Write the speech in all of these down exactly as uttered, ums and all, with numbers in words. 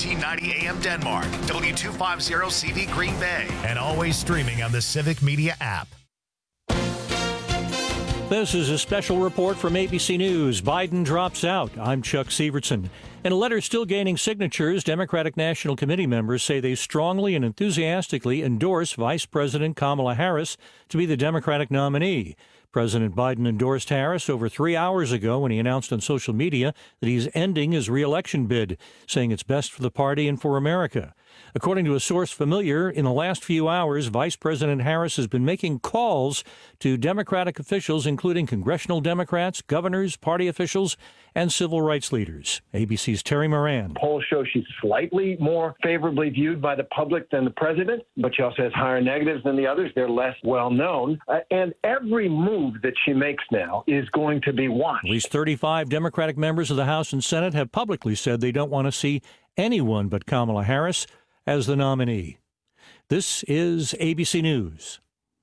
thirteen ninety A M Denmark, W two fifty C V Green Bay, and always streaming on the Civic Media app. This is a special report from A B C News. Biden drops out. I'm Chuck Sievertson. In a letter still gaining signatures, Democratic National Committee members say they strongly and enthusiastically endorse Vice President Kamala Harris to be the Democratic nominee. President Biden endorsed Harris over three hours ago when he announced on social media that he's ending his re-election bid, saying it's best for the party and for America. According to a source familiar, in the last few hours, Vice President Harris has been making calls to Democratic officials, including congressional Democrats, governors, party officials, and civil rights leaders. A B C's Terry Moran. Polls show she's slightly more favorably viewed by the public than the president, but she also has higher negatives than the others. They're less well known. Uh, and every move that she makes now is going to be watched. At least thirty-five Democratic members of the House and Senate have publicly said they don't want to see anyone but Kamala Harris as the nominee. This is A B C News.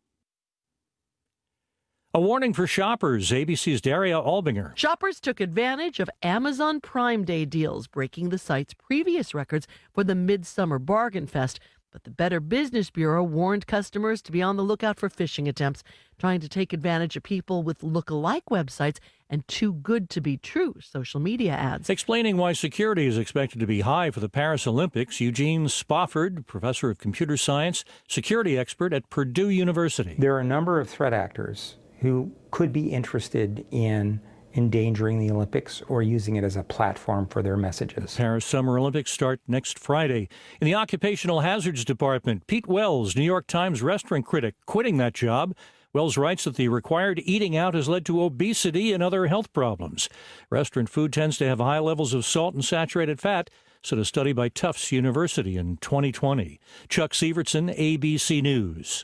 A warning for shoppers. A B C's Daria Albinger. Shoppers took advantage of Amazon Prime Day deals, breaking the site's previous records for the Midsummer Bargain Fest. But the Better Business Bureau warned customers to be on the lookout for phishing attempts, trying to take advantage of people with look-alike websites and too good to be true social media ads. Explaining why security is expected to be high for the Paris Olympics, Eugene Spofford, professor of computer science, security expert at Purdue University. There are a number of threat actors who could be interested in endangering the Olympics or using it as a platform for their messages. Paris Summer Olympics start next Friday. In the Occupational Hazards Department, Pete Wells, New York Times restaurant critic, quitting that job. Wells writes that the required eating out has led to obesity and other health problems. Restaurant food tends to have high levels of salt and saturated fat, said a study by Tufts University in twenty twenty. Chuck Sievertson, A B C News.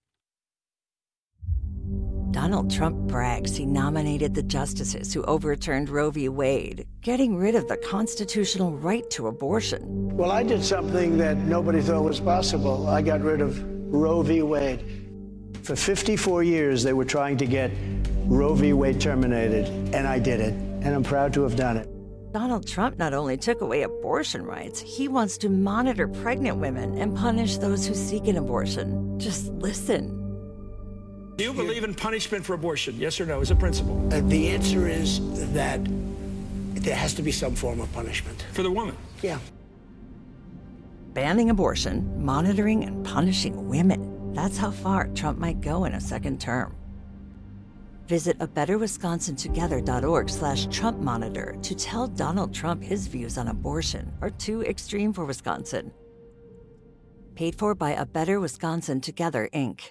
Donald Trump brags he nominated the justices who overturned Roe v. Wade, getting rid of the constitutional right to abortion. Well, I did something that nobody thought was possible. I got rid of Roe v. Wade. For fifty-four years, they were trying to get Roe v. Wade terminated, and I did it, and I'm proud to have done it. Donald Trump not only took away abortion rights, he wants to monitor pregnant women and punish those who seek an abortion. Just listen. Do you believe in punishment for abortion? Yes or no, as a principle? Uh, the answer is that there has to be some form of punishment. For the woman? Yeah. Banning abortion, monitoring and punishing women. That's how far Trump might go in a second term. Visit a better wisconsin together dot org slash Trump monitor to tell Donald Trump his views on abortion are too extreme for Wisconsin. Paid for by A Better Wisconsin Together, Incorporated.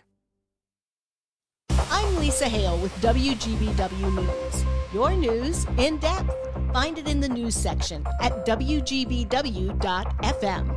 I'm Lisa Hale with W G B W News. Your news in depth. Find it in the news section at W G B W dot F M.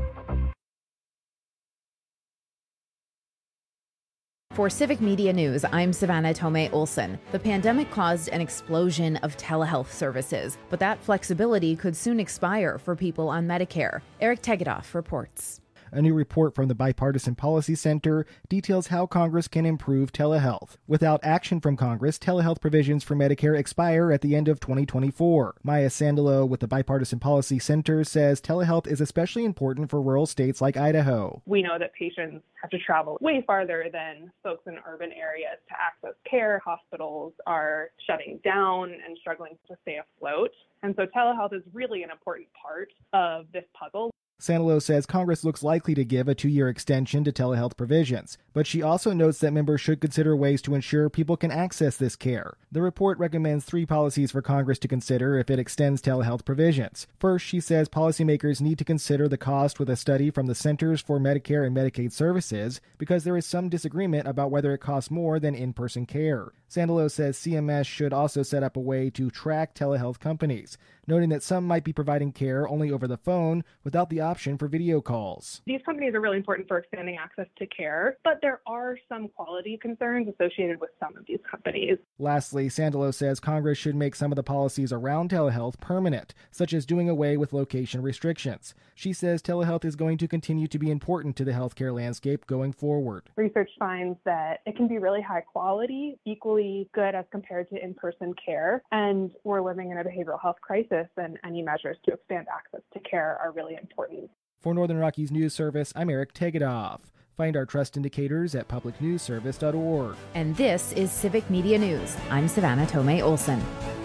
For Civic Media News, I'm Savannah Tomei Olson. The pandemic caused an explosion of telehealth services, but that flexibility could soon expire for people on Medicare. Eric Tegedoff reports. A new report from the Bipartisan Policy Center details how Congress can improve telehealth. Without action from Congress, telehealth provisions for Medicare expire at the end of twenty twenty-four. Maya Sandalo with the Bipartisan Policy Center says telehealth is especially important for rural states like Idaho. We know that patients have to travel way farther than folks in urban areas to access care. Hospitals are shutting down and struggling to stay afloat. And so telehealth is really an important part of this puzzle. Sandalo says Congress looks likely to give a two-year extension to telehealth provisions, but she also notes that members should consider ways to ensure people can access this care. The report recommends three policies for Congress to consider if it extends telehealth provisions. First, she says policymakers need to consider the cost with a study from the Centers for Medicare and Medicaid Services because there is some disagreement about whether it costs more than in-person care. Sandalo says C M S should also set up a way to track telehealth companies, noting that some might be providing care only over the phone without the option for video calls. These companies are really important for expanding access to care, but there are some quality concerns associated with some of these companies. Lastly, Sandalo says Congress should make some of the policies around telehealth permanent, such as doing away with location restrictions. She says telehealth is going to continue to be important to the healthcare landscape going forward. Research finds that it can be really high quality, equally really good as compared to in-person care. And we're living in a behavioral health crisis, and any measures to expand access to care are really important. For Northern Rockies News Service, I'm Eric Tegedoff. Find our trust indicators at public news service dot org. And this is Civic Media News. I'm Savannah Tomei Olson.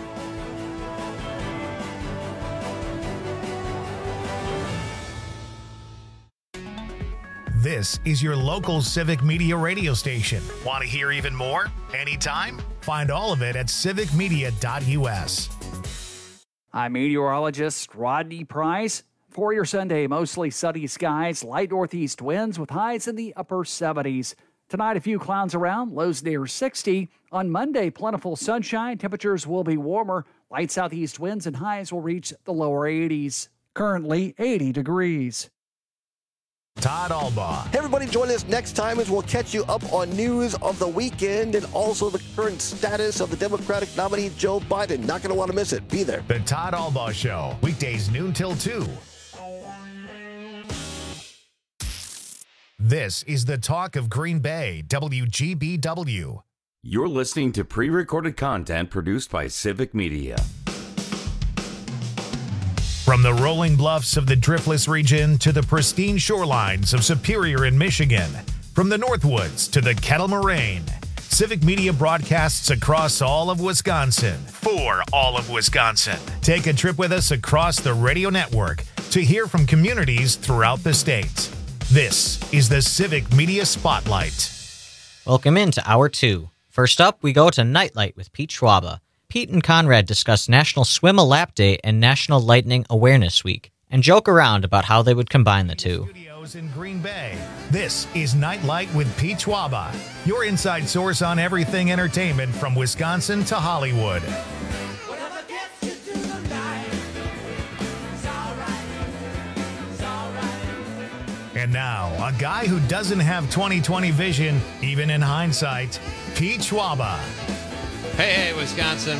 This is your local Civic Media radio station. Want to hear even more? Anytime? Find all of it at civic media dot u s. I'm meteorologist Rodney Price. For your Sunday, mostly sunny skies, light northeast winds with highs in the upper seventies. Tonight, a few clouds around, lows near sixty. On Monday, plentiful sunshine. Temperatures will be warmer. Light southeast winds and highs will reach the lower eighties. Currently eighty degrees. Todd Albaugh. Hey, everybody, join us next time as we'll catch you up on news of the weekend and also the current status of the Democratic nominee, Joe Biden. Not going to want to miss it. Be there. The Todd Albaugh Show, weekdays noon till two. This is the talk of Green Bay, W G B W. You're listening to pre-recorded content produced by Civic Media. From the rolling bluffs of the Driftless region to the pristine shorelines of Superior in Michigan, from the Northwoods to the Kettle Moraine, Civic Media broadcasts across all of Wisconsin for all of Wisconsin. Take a trip with us across the radio network to hear from communities throughout the state. This is the Civic Media Spotlight. Welcome into Hour two. First up, we go to Nightlight with Pete Schwaba. Pete and Conrad discuss National Swim a Lap Day and National Lightning Awareness Week, and joke around about how they would combine the two. Studios in Green Bay. This is Nightlight with Pete Schwaba, your inside source on everything entertainment from Wisconsin to Hollywood. And now, a guy who doesn't have twenty twenty vision, even in hindsight, Pete Schwaba. Hey, hey, Wisconsin.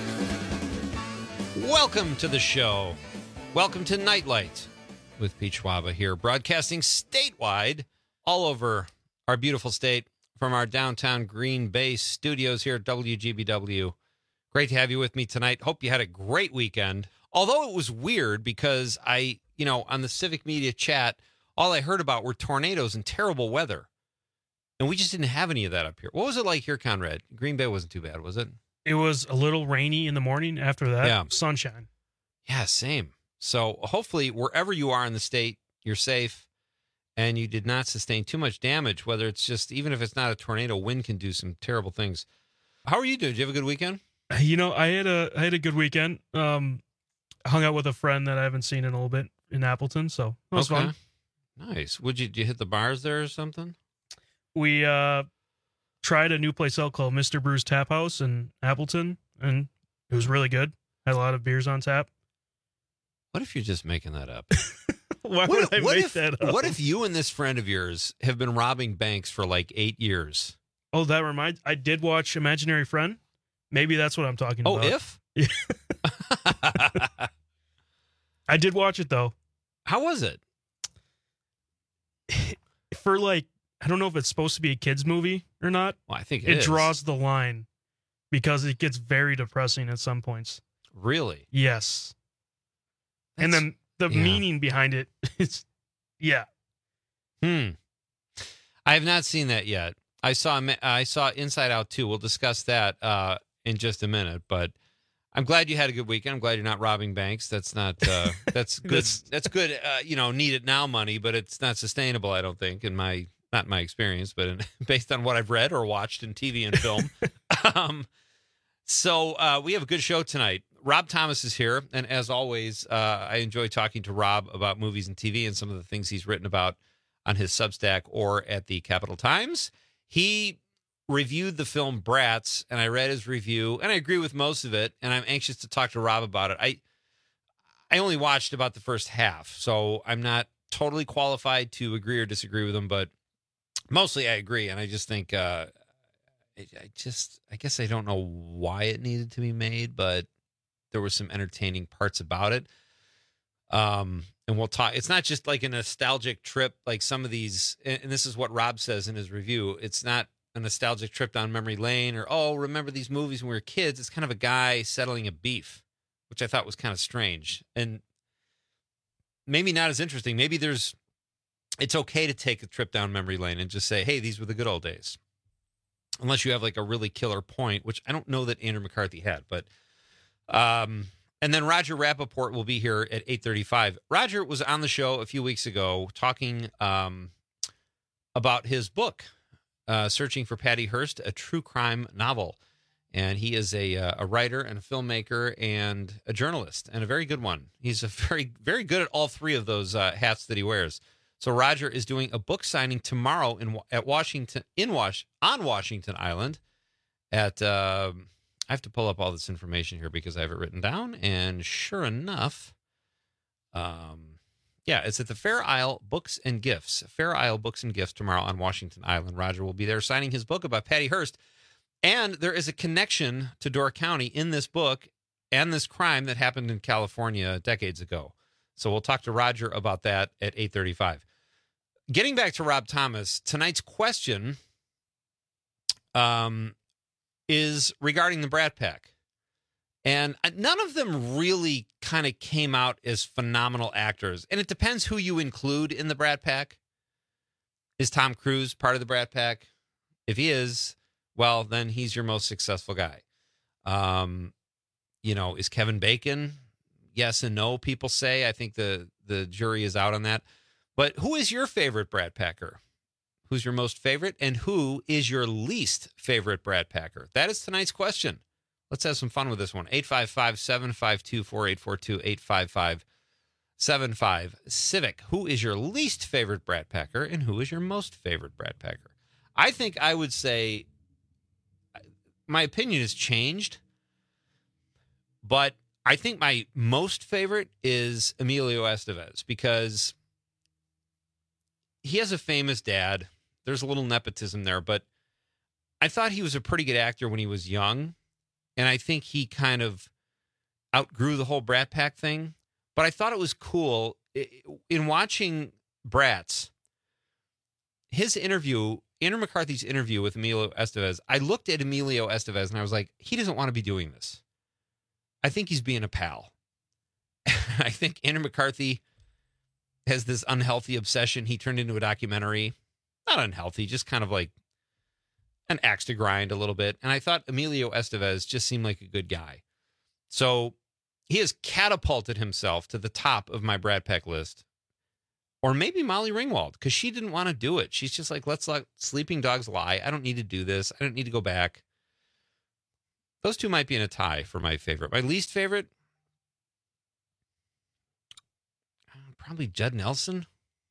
Welcome to the show. Welcome to Nightlight with Pete Schwaba here, broadcasting statewide all over our beautiful state from our downtown Green Bay studios here at W G B W. Great to have you with me tonight. Hope you had a great weekend. Although it was weird because I, you know, on the Civic Media chat, all I heard about were tornadoes and terrible weather. And we just didn't have any of that up here. What was it like here, Conrad? Green Bay wasn't too bad, was it? It was a little rainy in the morning. After that, yeah. Sunshine. Yeah, same. So hopefully wherever you are in the state, you're safe and you did not sustain too much damage, whether it's just, even if it's not a tornado, wind can do some terrible things. How are you doing? Did you have a good weekend? You know, I had a I had a good weekend. Um, hung out with a friend that I haven't seen in a little bit in Appleton, so it was okay. fun. Nice. Would you, did you hit the bars there or something? We uh, tried a new place out called Mister Brew's Tap House in Appleton, and it was really good. Had a lot of beers on tap. What if you're just making that up? Why what would if, I what make if, that up? What if you and this friend of yours have been robbing banks for like eight years? Oh, that reminds. I did watch Imaginary Friend. Maybe that's what I'm talking oh, about. Oh, if? Yeah. I did watch it, though. How was it? For like, I don't know if it's supposed to be a kid's movie or not. Well, I think it, it is. draws the line because it gets very depressing at some points. Really? Yes. That's, and then the yeah. meaning behind it, it's, yeah. Hmm. I have not seen that yet. I saw I saw Inside Out two. We'll discuss that uh, in just a minute. But I'm glad you had a good weekend. I'm glad you're not robbing banks. That's not uh, that's good. that's, that's good. Uh, you know, need it now money, but it's not sustainable. I don't think in my not my experience, but in, based on what I've read or watched in T V and film. um, so uh, we have a good show tonight. Rob Thomas is here, and as always, uh, I enjoy talking to Rob about movies and T V and some of the things he's written about on his Substack or at the Capital Times. He reviewed the film Bratz, and I read his review, and I agree with most of it, and I'm anxious to talk to Rob about it. I I only watched about the first half, so I'm not totally qualified to agree or disagree with him, but mostly I agree, and I just think, uh, I, I just, I guess I don't know why it needed to be made, but there were some entertaining parts about it. Um, and we'll talk, it's not just like a nostalgic trip, like some of these, and this is what Rob says in his review. It's not a nostalgic trip down memory lane, or, oh, remember these movies when we were kids. It's kind of a guy settling a beef, which I thought was kind of strange. And maybe not as interesting. Maybe there's, it's okay to take a trip down memory lane and just say, hey, these were the good old days. Unless you have like a really killer point, which I don't know that Andrew McCarthy had. But, um, and then Roger Rappaport will be here at eight thirty-five. Roger was on the show a few weeks ago talking um, about his book, uh, Searching for Patty Hearst, a true crime novel. And he is a uh, a writer and a filmmaker and a journalist, and a very good one. He's a very, very good at all three of those uh, hats that he wears. So Roger is doing a book signing tomorrow in at Washington in Wash on Washington Island. At uh, I have to pull up all this information here because I have it written down, and sure enough, um, yeah, it's at the Fair Isle Books and Gifts. Fair Isle Books and Gifts tomorrow on Washington Island. Roger will be there signing his book about Patty Hearst. And there is a connection to Door County in this book and this crime that happened in California decades ago. So we'll talk to Roger about that at eight thirty-five. Getting back to Rob Thomas, tonight's question um, is regarding the Brat Pack. And none of them really kind of came out as phenomenal actors. And it depends who you include in the Brat Pack. Is Tom Cruise part of the Brat Pack? If he is, well, then he's your most successful guy. Um, you know, is Kevin Bacon? Yes and no, people say. I think the, the jury is out on that. But who is your favorite Brat Packer? Who's your most favorite? And who is your least favorite Brat Packer? That is tonight's question. Let's have some fun with this one. eight five five, seven five two, four eight four two, eight five five, seven five, Civic. Who is your least favorite Brat Packer? And who is your most favorite Brat Packer? I think I would say my opinion has changed, but I think my most favorite is Emilio Estevez because he has a famous dad. There's a little nepotism there, but I thought he was a pretty good actor when he was young, and I think he kind of outgrew the whole Brat Pack thing. But I thought it was cool in watching Bratz, his interview, Andrew McCarthy's interview with Emilio Estevez. I looked at Emilio Estevez and I was like, he doesn't want to be doing this. I think he's being a pal. I think Andrew McCarthy has this unhealthy obsession. He turned into a documentary. Not unhealthy, just kind of like an axe to grind a little bit. And I thought Emilio Estevez just seemed like a good guy. So he has catapulted himself to the top of my Brat Pack list. Or maybe Molly Ringwald, because she didn't want to do it. She's just like, let's let sleeping dogs lie. I don't need to do this. I don't need to go back. Those two might be in a tie for my favorite. My least favorite, probably Judd Nelson.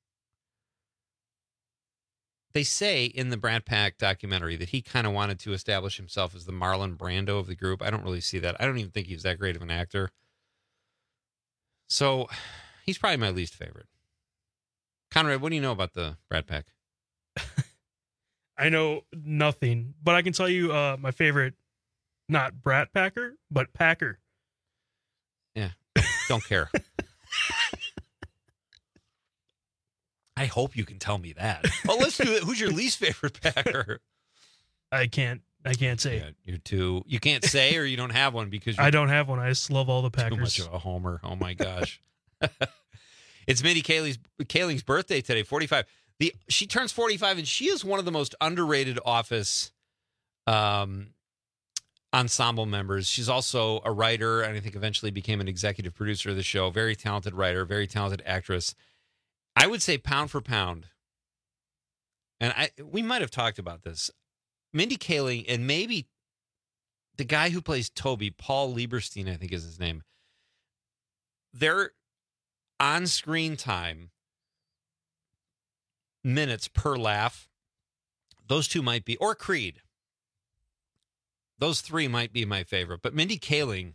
They say in the Brat Pack documentary that he kind of wanted to establish himself as the Marlon Brando of the group. I don't really see that. I don't even think he's that great of an actor. So he's probably my least favorite. Conrad, what do you know about the Brat Pack? I know nothing, but I can tell you uh, my favorite, not Brat Packer, but Packer. Yeah, don't care. I hope you can tell me that. Oh, let's do it. Who's your least favorite Packer? I can't. I can't say. Yeah, you're too. You can't say, or you don't have one because you're I don't have one. I just love all the Packers. Too much of a homer. Oh my gosh. It's Mindy Kaling's, Kaling's birthday today, forty-five. The she turns forty-five, and she is one of the most underrated Office um, ensemble members. She's also a writer, and I think eventually became an executive producer of the show. Very talented writer, very talented actress. I would say pound for pound, and I we might have talked about this. Mindy Kaling and maybe the guy who plays Toby, Paul Lieberstein, I think is his name. Their on-screen time, minutes per laugh, those two might be, or Creed. Those three might be my favorite. But Mindy Kaling,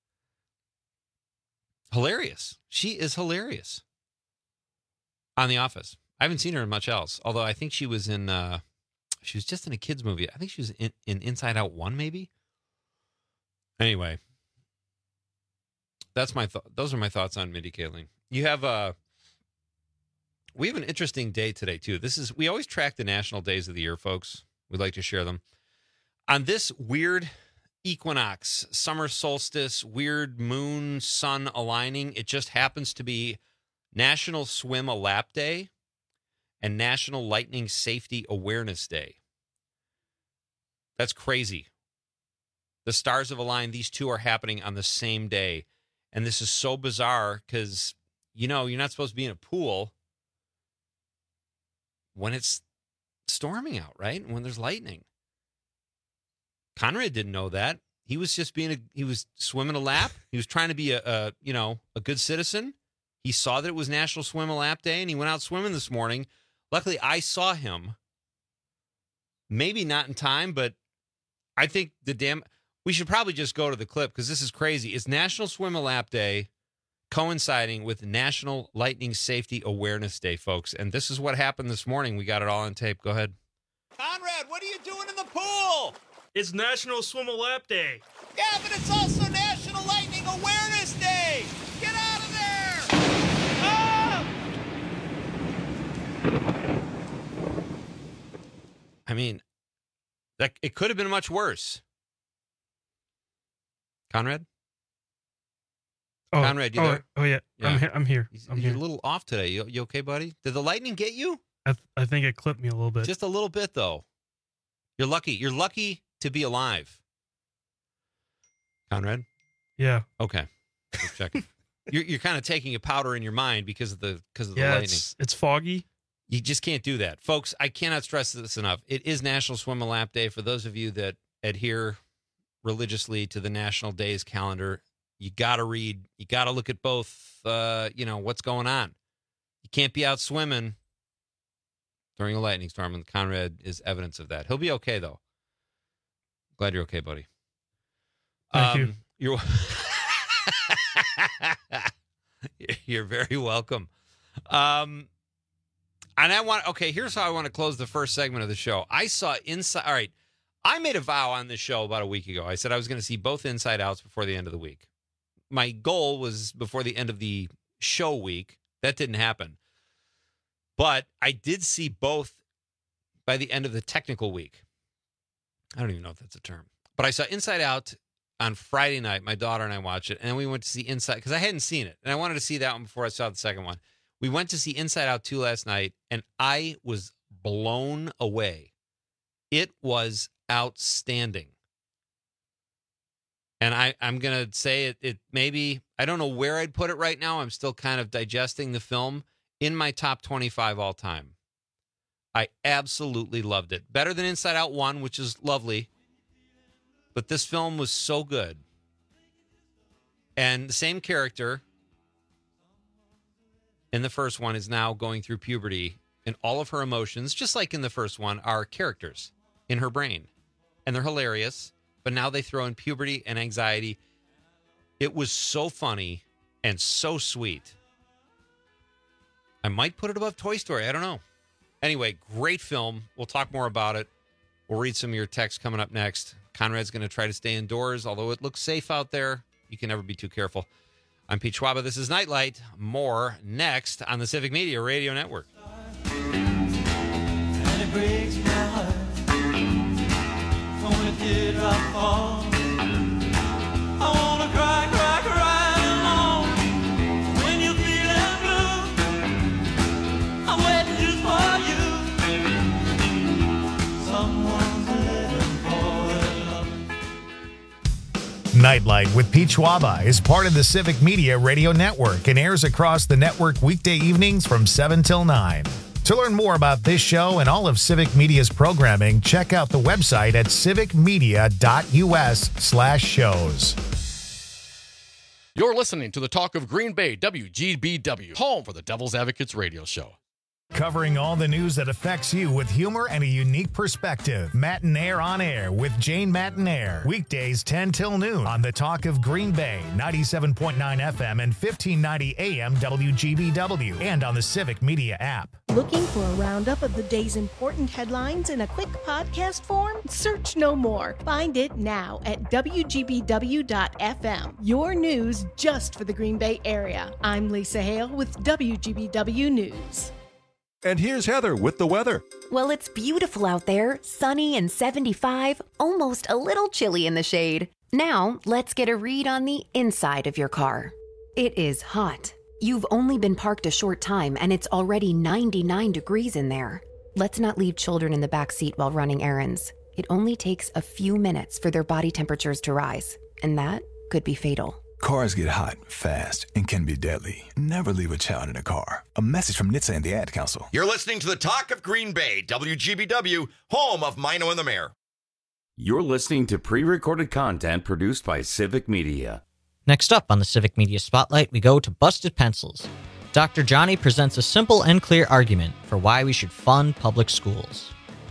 hilarious. She is hilarious on The Office. I haven't seen her in much else, although I think she was in, uh, she was just in a kid's movie. I think she was in, in Inside Out one, maybe? Anyway, that's my th- those are my thoughts on Mindy Kaling. You have a, we have an interesting day today, too. This is, we always track the national days of the year, folks. We'd like to share them. On this weird equinox, summer solstice, weird moon, sun aligning, it just happens to be National Swim a Lap Day and National Lightning Safety Awareness Day. That's crazy. The stars have aligned. These two are happening on the same day. And this is so bizarre because, you know, you're not supposed to be in a pool when it's storming out, right? When there's lightning. Conrad didn't know that. He was just being a, he was swimming a lap. He was trying to be a, a, you know, a good citizen. He saw that it was National Swim a Lap Day and he went out swimming this morning. Luckily, I saw him. Maybe not in time, but I think the damn, we should probably just go to the clip because this is crazy. It's National Swim a Lap Day coinciding with National Lightning Safety Awareness Day, folks. And this is what happened this morning. We got it all on tape. Go ahead. Conrad, what are you doing in the pool? It's National Swim a Lap Day. Yeah, but it's also National Lightning Awareness Day. Get out of there! Ah! I mean, that it could have been much worse. Conrad? Oh, Conrad, you oh, there? Oh, yeah. Yeah. I'm, he- I'm here. I'm You're here. a little off today. You, you okay, buddy? Did the lightning get you? I, th- I think it clipped me a little bit. Just a little bit, though. You're lucky. You're lucky to be alive. Conrad? Yeah. Okay. Just checking. you're you're kind of taking a powder in your mind because of the because of the Yeah, lightning. it's, it's foggy. You just can't do that. Folks, I cannot stress this enough. It is National Swim a Lap Day. For those of you that adhere religiously to the national days calendar, you got to read, you got to look at both, uh, you know, what's going on. You can't be out swimming during a lightning storm, and Conrad is evidence of that. He'll be okay, though. Glad you're okay, buddy. Thank um, you. You're, you're very welcome. Um, and I want, okay, here's how I want to close the first segment of the show. I saw Inside, all right, I made a vow on this show about a week ago. I said I was going to see both Inside Outs before the end of the week. My goal was before the end of the show week. That didn't happen. But I did see both by the end of the technical week. I don't even know if that's a term. But I saw Inside Out on Friday night. My daughter and I watched it. And then we went to see Inside, because I hadn't seen it. And I wanted to see that one before I saw the second one. We went to see Inside Out two last night, and I was blown away. It was outstanding. And I, I'm going to say it, it maybe, I don't know where I'd put it right now. I'm still kind of digesting the film. In my top twenty-five all time. I absolutely loved it. Better than Inside Out one, which is lovely. But this film was so good. And the same character in the first one is now going through puberty, and all of her emotions, just like in the first one, are characters in her brain. And they're hilarious, but now they throw in puberty and anxiety. It was so funny and so sweet. I might put it above Toy Story. I don't know. Anyway, great film. We'll talk more about it. We'll read some of your texts coming up next. Conrad's going to try to stay indoors, although it looks safe out there. You can never be too careful. I'm Pete Schwaba. This is Nightlight. More next on the Civic Media Radio Network. And it breaks my heart when it did not fall. I wanna cry, cry, cry alone when you're feeling blue. I'm waiting just for you. Someone's living for love. Nightlight with Pete Schwaba is part of the Civic Media Radio Network and airs across the network weekday evenings from seven till nine. To learn more about this show and all of Civic Media's programming, check out the website at civicmedia.us slash shows. You're listening to the Talk of Green Bay, W G B W, home for the Devil's Advocates radio show. Covering all the news that affects you with humor and a unique perspective. Matinaire on Air with Jane Matinaire. Weekdays ten till noon on the Talk of Green Bay, ninety-seven point nine F M and fifteen ninety A M W G B W, and on the Civic Media app. Looking for a roundup of the day's important headlines in a quick podcast form? Search no more. Find it now at W G B W dot F M. Your news just for the Green Bay area. I'm Lisa Hale with W G B W News. And here's Heather with the weather. Well, it's beautiful out there, sunny and seventy-five, almost a little chilly in the shade. Now, let's get a read on the inside of your car. It is hot. You've only been parked a short time and it's already ninety-nine degrees in there. Let's not leave children in the back seat while running errands. It only takes a few minutes for their body temperatures to rise, and that could be fatal. Cars get hot, fast, and can be deadly. Never leave a child in a car. A message from N H T S A and the Ad Council. You're listening to the Talk of Green Bay, W G B W, home of Mino and the Mayor. You're listening to pre-recorded content produced by Civic Media. Next up on the Civic Media Spotlight, we go to Busted Pencils. Doctor Johnny presents a simple and clear argument for why we should fund public schools.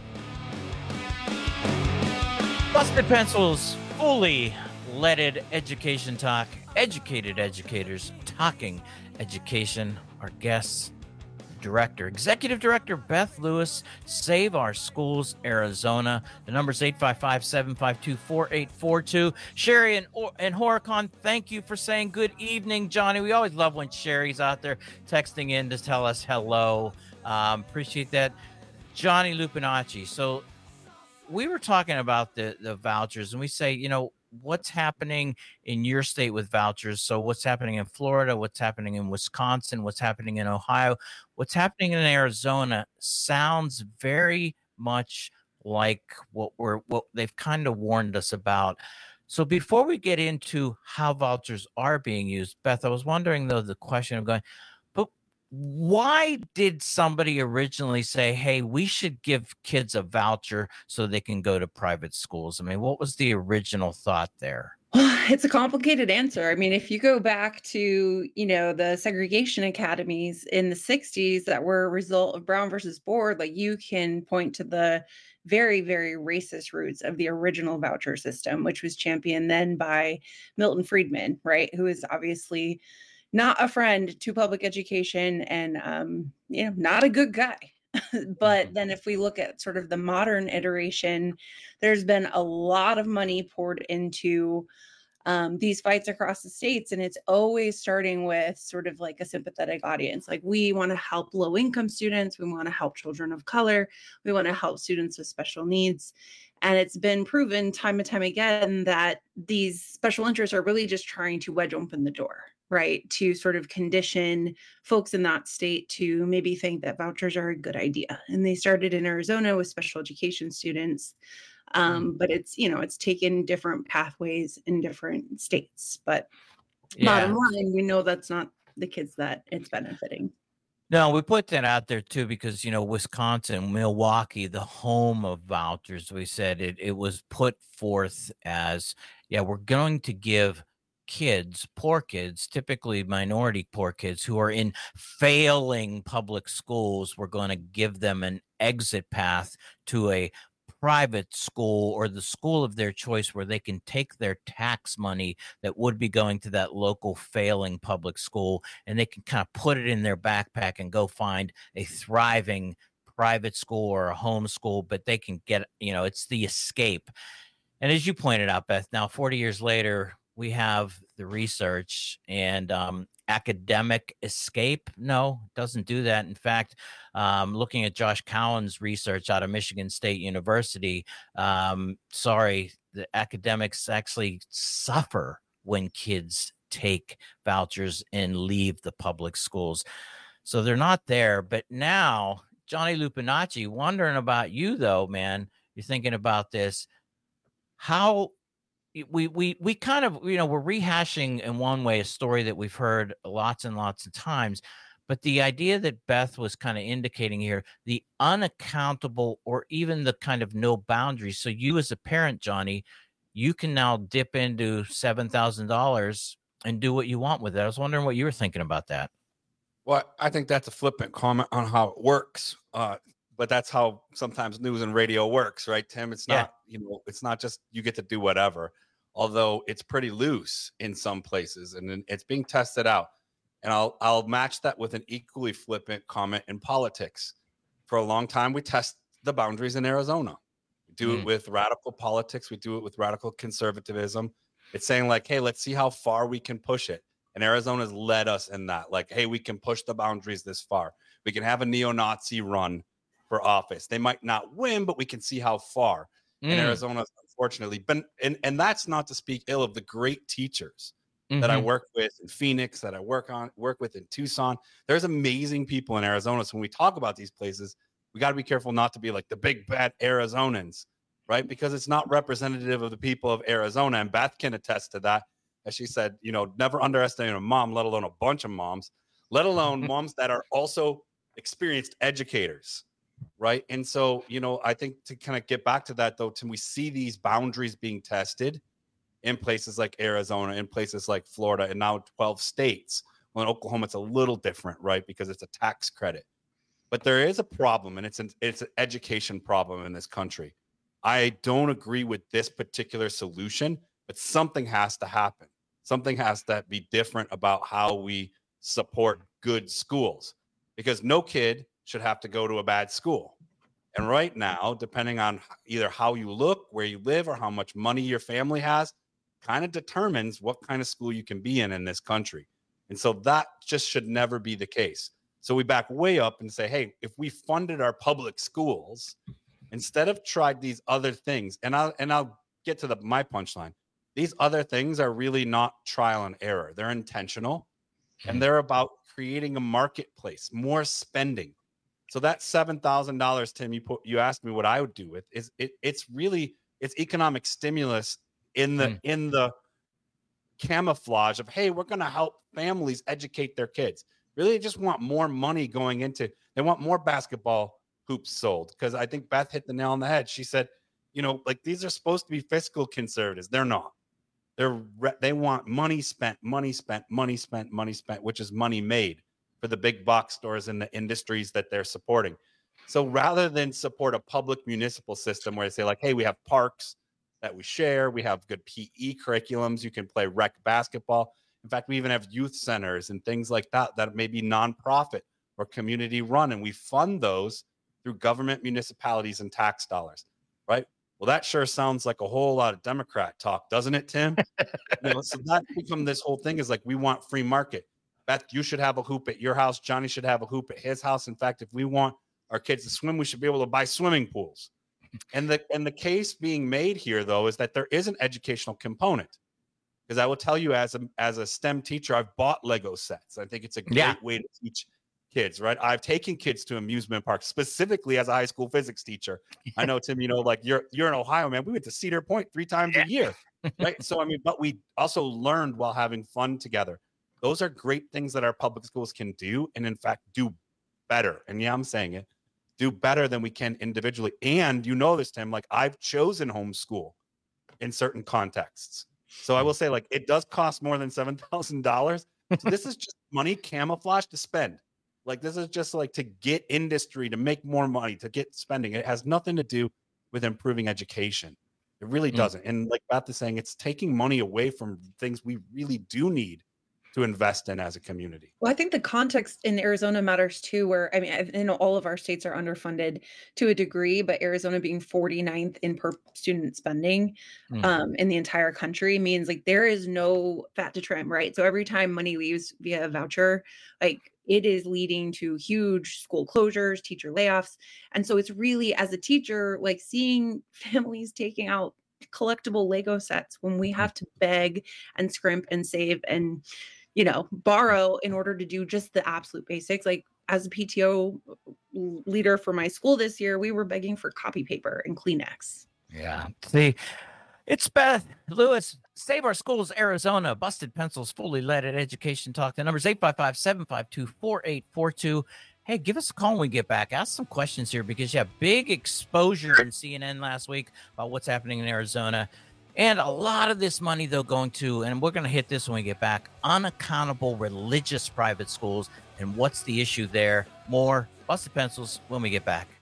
Busted Pencils, fully leaded education talk, educated educators talking education. Our guests, director, executive director Beth Lewis, Save Our Schools Arizona. The number's eight five five, seven five two, four eight four two. Sherry and, and Horicon, thank you for saying good evening, Johnny. We always love when Sherry's out there texting in to tell us hello. Um, appreciate that. Johnny Lupinacci. So we were talking about the, the vouchers, and we say, you know, what's happening in your state with vouchers? So what's happening in Florida, what's happening in Wisconsin, what's happening in Ohio, what's happening in Arizona sounds very much like what we're what they've kind of warned us about. So before we get into how vouchers are being used, Beth, I was wondering though the question of going, but why did somebody originally say, hey, we should give kids a voucher so they can go to private schools? I mean, what was the original thought there? It's a complicated answer. I mean, if you go back to, you know, the segregation academies in the sixties that were a result of Brown versus Board, like you can point to the very, very racist roots of the original voucher system, which was championed then by Milton Friedman, right? Who is obviously not a friend to public education and, um, you know, not a good guy. But then if we look at sort of the modern iteration, there's been a lot of money poured into um, these fights across the states. And it's always starting with sort of like a sympathetic audience. Like we want to help low income students. We want to help children of color. We want to help students with special needs. And it's been proven time and time again that these special interests are really just trying to wedge open the door, right? To sort of condition folks in that state to maybe think that vouchers are a good idea. And they started in Arizona with special education students. Um, mm. But it's, you know, it's taken different pathways in different states. But yeah. Bottom line, we know that's not the kids that it's benefiting. No, we put that out there too because, you know, Wisconsin, Milwaukee, the home of vouchers, we said it, it was put forth as, yeah, we're going to give kids, poor kids, typically minority poor kids who are in failing public schools, we're going to give them an exit path to a private school or the school of their choice where they can take their tax money that would be going to that local failing public school and they can kind of put it in their backpack and go find a thriving private school or a home school, but they can get, you know, it's the escape. And as you pointed out, Beth, now forty years later, we have the research and um, academic escape. No, it doesn't do that. In fact, um, looking at Josh Cowan's research out of Michigan State University, um, sorry, the academics actually suffer when kids take vouchers and leave the public schools. So they're not there. But now, Johnny Lupinacci, wondering about you, though, man, you're thinking about this. How we we we kind of, you know, we're rehashing in one way a story that we've heard lots and lots of times, but the idea that Beth was kind of indicating here, the unaccountable or even the kind of no boundaries. So you as a parent, Johnny, you can now dip into seven thousand dollars and do what you want with it. I was wondering what you were thinking about that. Well, I think that's a flippant comment on how it works. Uh, but that's how sometimes news and radio works, right, Tim? It's not, yeah. you know, it's not just you get to do whatever, although it's pretty loose in some places and it's being tested out. And I'll I'll match that with an equally flippant comment in politics. For a long time, we test the boundaries in Arizona. We do mm. it with radical politics. We do it with radical conservatism. It's saying like, hey, let's see how far we can push it. And Arizona's led us in that. Like, hey, we can push the boundaries this far. We can have a neo-Nazi run for office. They might not win, but we can see how far. Mm. And Arizona, unfortunately, been and, and that's not to speak ill of the great teachers mm-hmm. that I work with in Phoenix, that I work on work with in Tucson. There's amazing people in Arizona. So when we talk about these places, we got to be careful not to be like the big bad Arizonans, right? Because it's not representative of the people of Arizona. And Beth can attest to that. As she said, you know, never underestimate a mom, let alone a bunch of moms, let alone moms that are also experienced educators. Right. And so, you know, I think to kind of get back to that, though, Tim, we see these boundaries being tested in places like Arizona, in places like Florida, and now twelve states. Well, in Oklahoma, it's a little different, right? Because it's a tax credit. But there is a problem, and it's an, it's an education problem in this country. I don't agree with this particular solution, but something has to happen. Something has to be different about how we support good schools, because no kid should have to go to a bad school. And right now, depending on either how you look, where you live, or how much money your family has, kind of determines what kind of school you can be in in this country. And so that just should never be the case. So we back way up and say, hey, if we funded our public schools, instead of tried these other things, and I'll, and I'll get to the my punchline, these other things are really not trial and error. They're intentional, and they're about creating a marketplace, more spending. So that seven thousand dollars, Tim, you put, you asked me what I would do with is it, it's really, it's economic stimulus in the, mm. in the camouflage of, hey, we're going to help families educate their kids. Really, they just want more money going into, they want more basketball hoops sold. Because I think Beth hit the nail on the head. She said, you know, like these are supposed to be fiscal conservatives. They're not. They're, they want money spent, money spent, money spent, money spent, which is money made for the big box stores and the industries that they're supporting. So rather than support a public municipal system where they say like, hey, we have parks that we share, we have good P E curriculums, you can play rec basketball. In fact, we even have youth centers and things like that that may be nonprofit or community run, and we fund those through government, municipalities, and tax dollars, right? Well, that sure sounds like a whole lot of Democrat talk, doesn't it, Tim? You know, so that become this whole thing is like, we want free market. Beth, you should have a hoop at your house. Johnny should have a hoop at his house. In fact, if we want our kids to swim, we should be able to buy swimming pools. And the and the case being made here, though, is that there is an educational component. Because I will tell you, as a as a STEM teacher, I've bought Lego sets. I think it's a great yeah. way to teach kids, right? I've taken kids to amusement parks, specifically as a high school physics teacher. I know, Tim, you know, like you're you're in Ohio, man. We went to Cedar Point three times yeah. a year, right? So, I mean, but we also learned while having fun together. Those are great things that our public schools can do, and in fact, do better. And yeah, I'm saying it, do better than we can individually. And you know this, Tim, like I've chosen homeschool in certain contexts. So I will say, like, it does cost more than seven thousand dollars. So this is just money camouflage to spend. Like, this is just like to get industry, to make more money, to get spending. It has nothing to do with improving education. It really mm. doesn't. And like Beth is saying, it's taking money away from things we really do need to invest in as a community. Well, I think the context in Arizona matters too, where, I mean, I know all of our states are underfunded to a degree, but Arizona being forty-ninth in per student spending mm. um, in the entire country means like there is no fat to trim, right? So every time money leaves via a voucher, like it is leading to huge school closures, teacher layoffs. And so it's really, as a teacher, like seeing families taking out collectible Lego sets when we have to beg and scrimp and save and, you know, borrow in order to do just the absolute basics. Like as a P T O leader for my school this year, we were begging for copy paper and Kleenex. Yeah. See, it's Beth Lewis, Save Our Schools, Arizona, Busted Pencils, fully led at Education Talk. The number's eight five five, seven five two, four eight four two. Hey, give us a call when we get back. Ask some questions here because you have big exposure in C N N last week about what's happening in Arizona. And a lot of this money, though, going to, and we're going to hit this when we get back, unaccountable religious private schools. And what's the issue there? More Busted Pencils when we get back.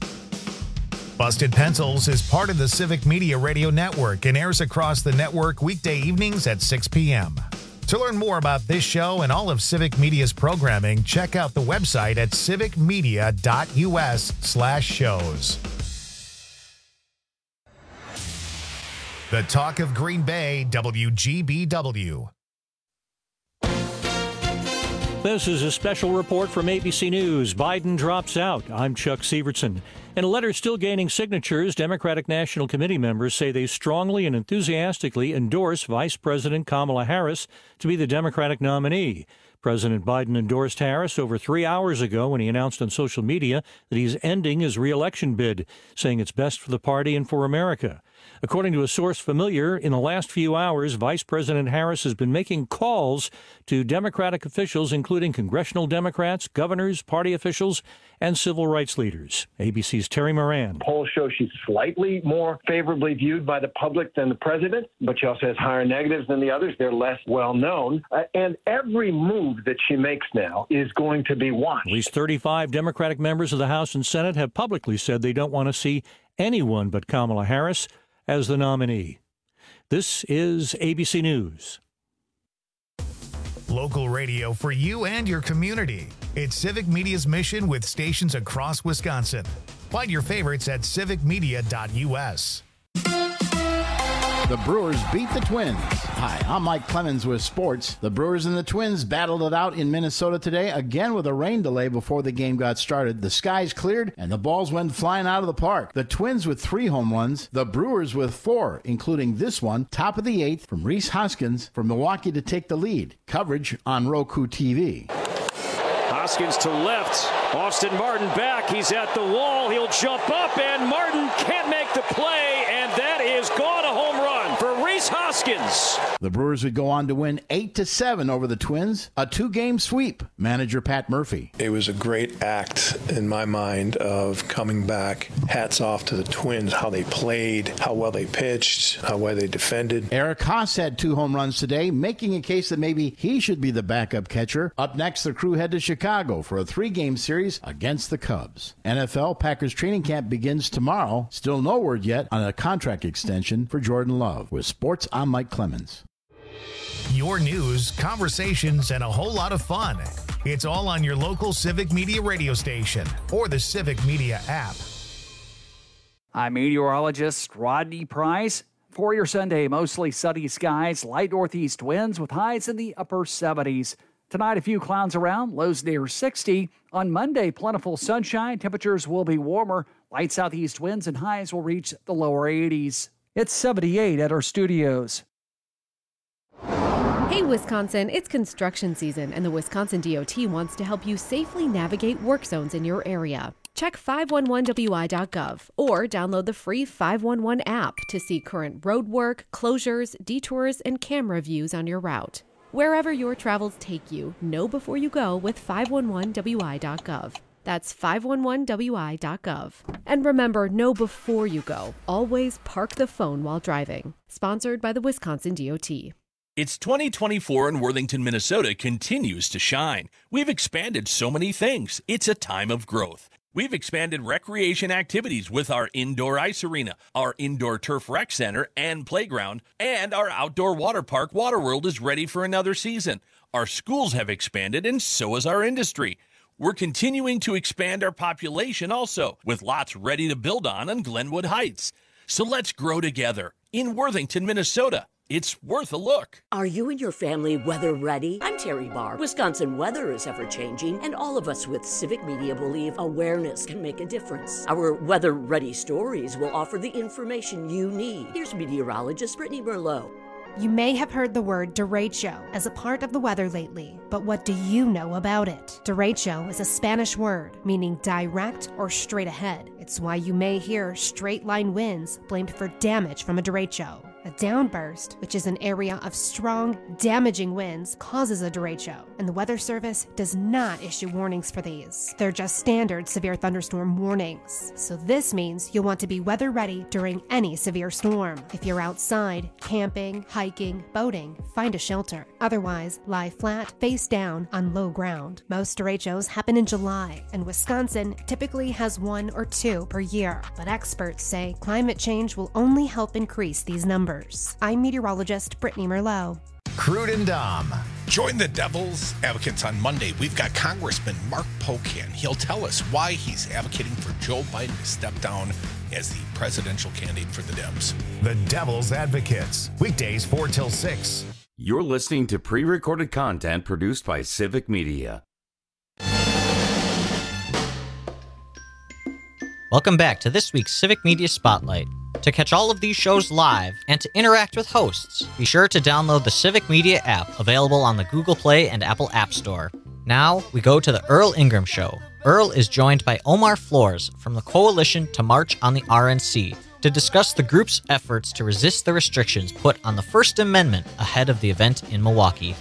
Busted Pencils is part of the Civic Media Radio Network and airs across the network weekday evenings at six p.m. To learn more about this show and all of Civic Media's programming, check out the website at civicmedia.us slash shows. The Talk of Green Bay, W G B W. This is a special report from A B C News. Biden drops out. I'm Chuck Severson. In a letter still gaining signatures, Democratic National Committee members say they strongly and enthusiastically endorse Vice President Kamala Harris to be the Democratic nominee. President Biden endorsed Harris over three hours ago when he announced on social media that he's ending his re-election bid, saying it's best for the party and for America. According to a source familiar, in the last few hours, Vice President Harris has been making calls to Democratic officials, including congressional Democrats, governors, party officials, and civil rights leaders. A B C's Terry Moran. Polls show she's slightly more favorably viewed by the public than the president, but she also has higher negatives than the others. They're less well known. Uh, and every move that she makes now is going to be watched. At least thirty-five Democratic members of the House and Senate have publicly said they don't want to see anyone but Kamala Harris as the nominee. This is A B C News. Local radio for you and your community. It's Civic Media's mission with stations across Wisconsin. Find your favorites at civic media dot u s. The Brewers beat the Twins. Hi, I'm Mike Clemens with sports. The Brewers and the Twins battled it out in Minnesota today, again with a rain delay before the game got started. The skies cleared and the balls went flying out of the park. The Twins with three home runs, the Brewers with four, including this one, top of the eighth, from Rhys Hoskins from Milwaukee to take the lead. Coverage on Roku T V. Hoskins to left. Austin Martin back. He's at the wall. He'll jump up, and Martin can't make the play, and that is gone. A home run for Rhys Hoskins. The Brewers would go on to win eight to seven over the Twins, a two-game sweep. Manager Pat Murphy. It was a great act in my mind of coming back. Hats off to the Twins, how they played, how well they pitched, how well they defended. Eric Haas had two home runs today, making a case that maybe he should be the backup catcher. Up next, the crew head to Chicago for a three-game series against the Cubs. N F L Packers training camp begins tomorrow. Still no word yet on a contract extension for Jordan Love. With sports, I'm Mike Clemens. Your news, conversations, and a whole lot of fun. It's all on your local Civic Media radio station or the Civic Media app. I'm meteorologist Rodney Price. For your Sunday, mostly sunny skies, light northeast winds with highs in the upper seventies. Tonight, a few clouds around, lows near sixty. On Monday, plentiful sunshine. Temperatures will be warmer. Light southeast winds and highs will reach the lower eighties. It's seventy-eight at our studios. Hey, Wisconsin, it's construction season, and the Wisconsin D O T wants to help you safely navigate work zones in your area. Check five one one W I dot gov or download the free five one one app to see current road work, closures, detours, and camera views on your route. Wherever your travels take you, know before you go with five one one W I dot gov. That's five one one W I dot gov. And remember, know before you go. Always park the phone while driving. Sponsored by the Wisconsin D O T. It's twenty twenty-four and Worthington, Minnesota continues to shine. We've expanded so many things. It's a time of growth. We've expanded recreation activities with our indoor ice arena, our indoor turf rec center and playground, and our outdoor water park, Waterworld, is ready for another season. Our schools have expanded, and so has our industry. We're continuing to expand our population also, with lots ready to build on in Glenwood Heights. So let's grow together in Worthington, Minnesota. It's worth a look. Are you and your family weather ready? I'm Terry Barr. Wisconsin weather is ever changing, and all of us with Civic Media believe awareness can make a difference. Our weather ready stories will offer the information you need. Here's meteorologist Brittany Merlot. You may have heard the word derecho as a part of the weather lately, but what do you know about it? Derecho is a Spanish word meaning direct or straight ahead. It's why you may hear straight line winds blamed for damage from a derecho. A downburst, which is an area of strong, damaging winds, causes a derecho, and the Weather Service does not issue warnings for these. They're just standard severe thunderstorm warnings. So this means you'll want to be weather ready during any severe storm. If you're outside, camping, hiking, boating, find a shelter. Otherwise, lie flat, face down, on low ground. Most derechos happen in July, and Wisconsin typically has one or two per year. But experts say climate change will only help increase these numbers. I'm meteorologist Brittany Merlot. Crude and Dom. Join the Devil's Advocates on Monday. We've got Congressman Mark Pocan. He'll tell us why he's advocating for Joe Biden to step down as the presidential candidate for the Dems. The Devil's Advocates. Weekdays four till six. You're listening to pre-recorded content produced by Civic Media. Welcome back to this week's Civic Media Spotlight. To catch all of these shows live and to interact with hosts, be sure to download the Civic Media app, available on the Google Play and Apple App Store. Now, we go to the Earl Ingram Show. Earl is joined by Omar Flores from the Coalition to March on the R N C to discuss the group's efforts to resist the restrictions put on the First Amendment ahead of the event in Milwaukee.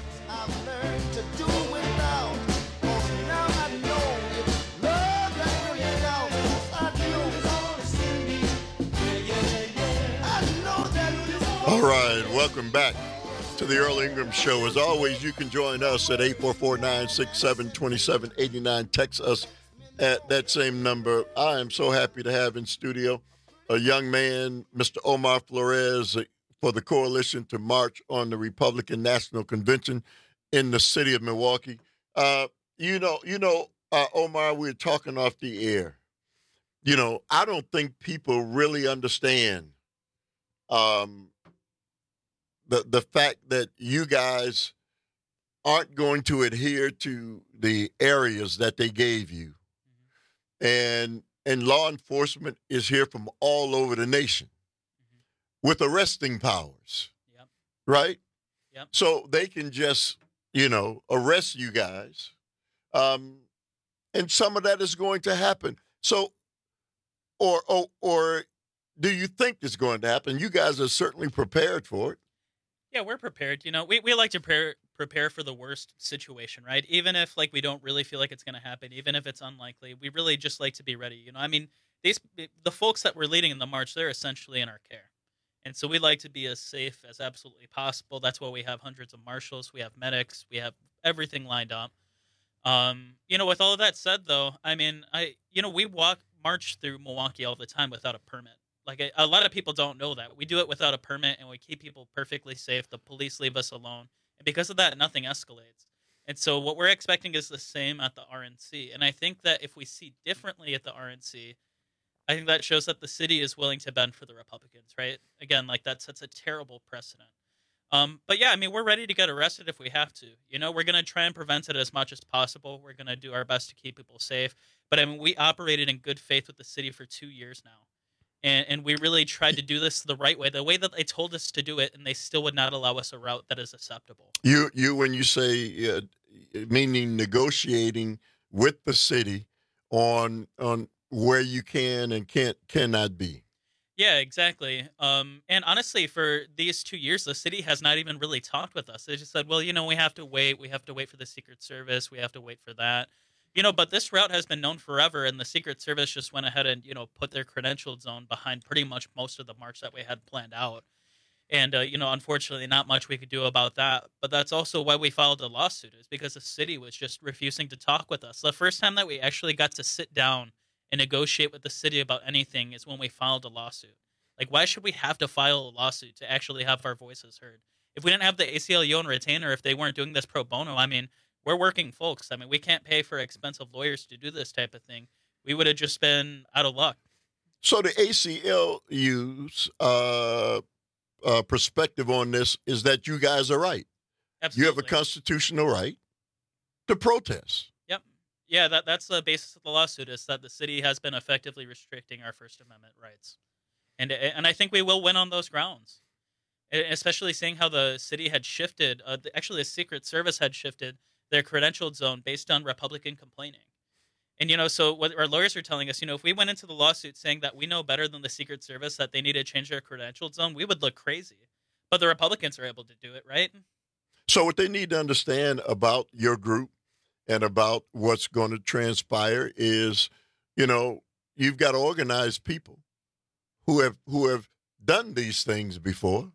All right, welcome back to the Earl Ingram Show. As always, you can join us at eight four four, nine six seven, two seven eight nine. Text us at that same number. I am so happy to have in studio a young man, Mister Omar Flores, for the Coalition to March on the Republican National Convention in the city of Milwaukee. Uh, you know, you know, uh, Omar, we were talking off the air. You know, I don't think people really understand um, the the fact that you guys aren't going to adhere to the areas that they gave you. Mm-hmm. And and law enforcement is here from all over the nation mm-hmm. with arresting powers. Yep. Right? Yep. So they can just, you know, arrest you guys. Um, and some of that is going to happen. So or or or do you think it's going to happen? You guys are certainly prepared for it. Yeah, we're prepared. You know, we, we like to prepare prepare for the worst situation, right? Even if, like, we don't really feel like it's going to happen, even if it's unlikely, we really just like to be ready. You know, I mean, these the folks that we're leading in the march, they're essentially in our care. And so we like to be as safe as absolutely possible. That's why we have hundreds of marshals. We have medics. We have everything lined up. Um, you know, with all of that said, though, I mean, I you know, we walk march through Milwaukee all the time without a permit. Like, a, a lot of people don't know that. We do it without a permit, and we keep people perfectly safe. The police leave us alone. And because of that, nothing escalates. And so what we're expecting is the same at the R N C. And I think that if we see differently at the R N C, I think that shows that the city is willing to bend for the Republicans, right? Again, like, that sets a terrible precedent. Um, but, yeah, I mean, we're ready to get arrested if we have to. You know, we're going to try and prevent it as much as possible. We're going to do our best to keep people safe. But, I mean, we operated in good faith with the city for two years now. And and we really tried to do this the right way, the way that they told us to do it, and they still would not allow us a route that is acceptable. You, you when you say, uh, meaning negotiating with the city on on where you can and can't cannot be. Yeah, exactly. Um, and honestly, for these two years, the city has not even really talked with us. They just said, well, you know, we have to wait. We have to wait for the Secret Service. We have to wait for that. You know, but this route has been known forever, and the Secret Service just went ahead and, you know, put their credentialed zone behind pretty much most of the march that we had planned out. And, uh, you know, unfortunately, not much we could do about that. But that's also why we filed a lawsuit, is because the city was just refusing to talk with us. The first time that we actually got to sit down and negotiate with the city about anything is when we filed a lawsuit. Like, why should we have to file a lawsuit to actually have our voices heard? If we didn't have the A C L U on retainer, if they weren't doing this pro bono, I mean, we're working folks. I mean, we can't pay for expensive lawyers to do this type of thing. We would have just been out of luck. So the A C L U's uh, uh, perspective on this is that you guys are right. Absolutely. You have a constitutional right to protest. Yep. Yeah, that that's the basis of the lawsuit, is that the city has been effectively restricting our First Amendment rights. And, and I think we will win on those grounds, especially seeing how the city had shifted. Uh, actually, the Secret Service had shifted their credentialed zone based on Republican complaining. And, you know, so what our lawyers are telling us, you know, if we went into the lawsuit saying that we know better than the Secret Service that they need to change their credentialed zone, we would look crazy. But the Republicans are able to do it, right? So what they need to understand about your group and about what's going to transpire is, you know, you've got organized people who have who have done these things before.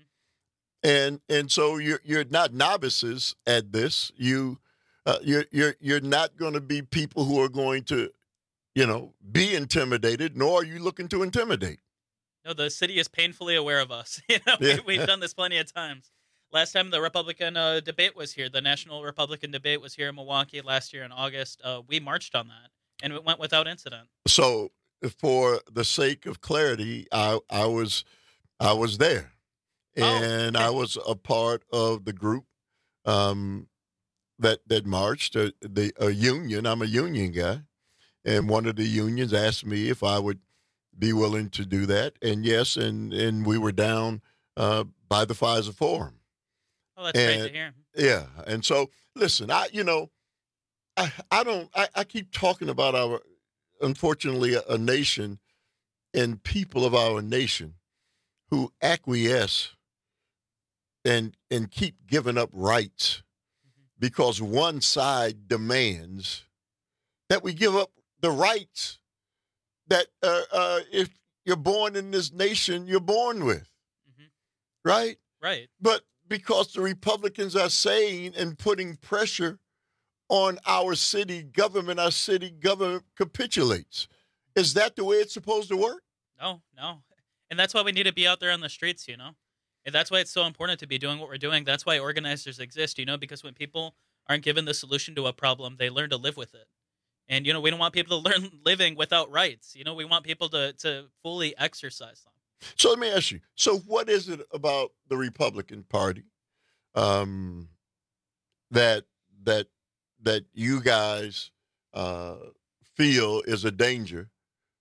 And and so you're you're not novices at this. You uh, you're you're you're not going to be people who are going to, you know, be intimidated. Nor are you looking to intimidate. No, the city is painfully aware of us. You know, yeah. we, we've done this plenty of times. Last time the Republican uh, debate was here, the National Republican debate was here in Milwaukee last year in August. Uh, we marched on that, and it went without incident. So, for the sake of clarity, I I was I was there. and oh, okay. I was a part of the group um, that that marched. Uh, the a union. I'm a union guy, and one of the unions asked me if I would be willing to do that, and yes, and and we were down uh, by the Pfizer Forum. Oh, that's and, great to hear. Yeah, and so listen, I you know, I I don't I, I keep talking about our unfortunately a, a nation and people of our nation who acquiesce and and keep giving up rights mm-hmm. because one side demands that we give up the rights that uh, uh, if you're born in this nation, you're born with, mm-hmm. right? Right. But because the Republicans are saying and putting pressure on our city government, our city government capitulates. Is that the way it's supposed to work? No, no. And that's why we need to be out there on the streets, you know? And that's why it's so important to be doing what we're doing. That's why organizers exist, you know, because when people aren't given the solution to a problem, they learn to live with it. And, you know, we don't want people to learn living without rights. You know, we want people to, to fully exercise them. So let me ask you. So what is it about the Republican Party um, that that that you guys uh, feel is a danger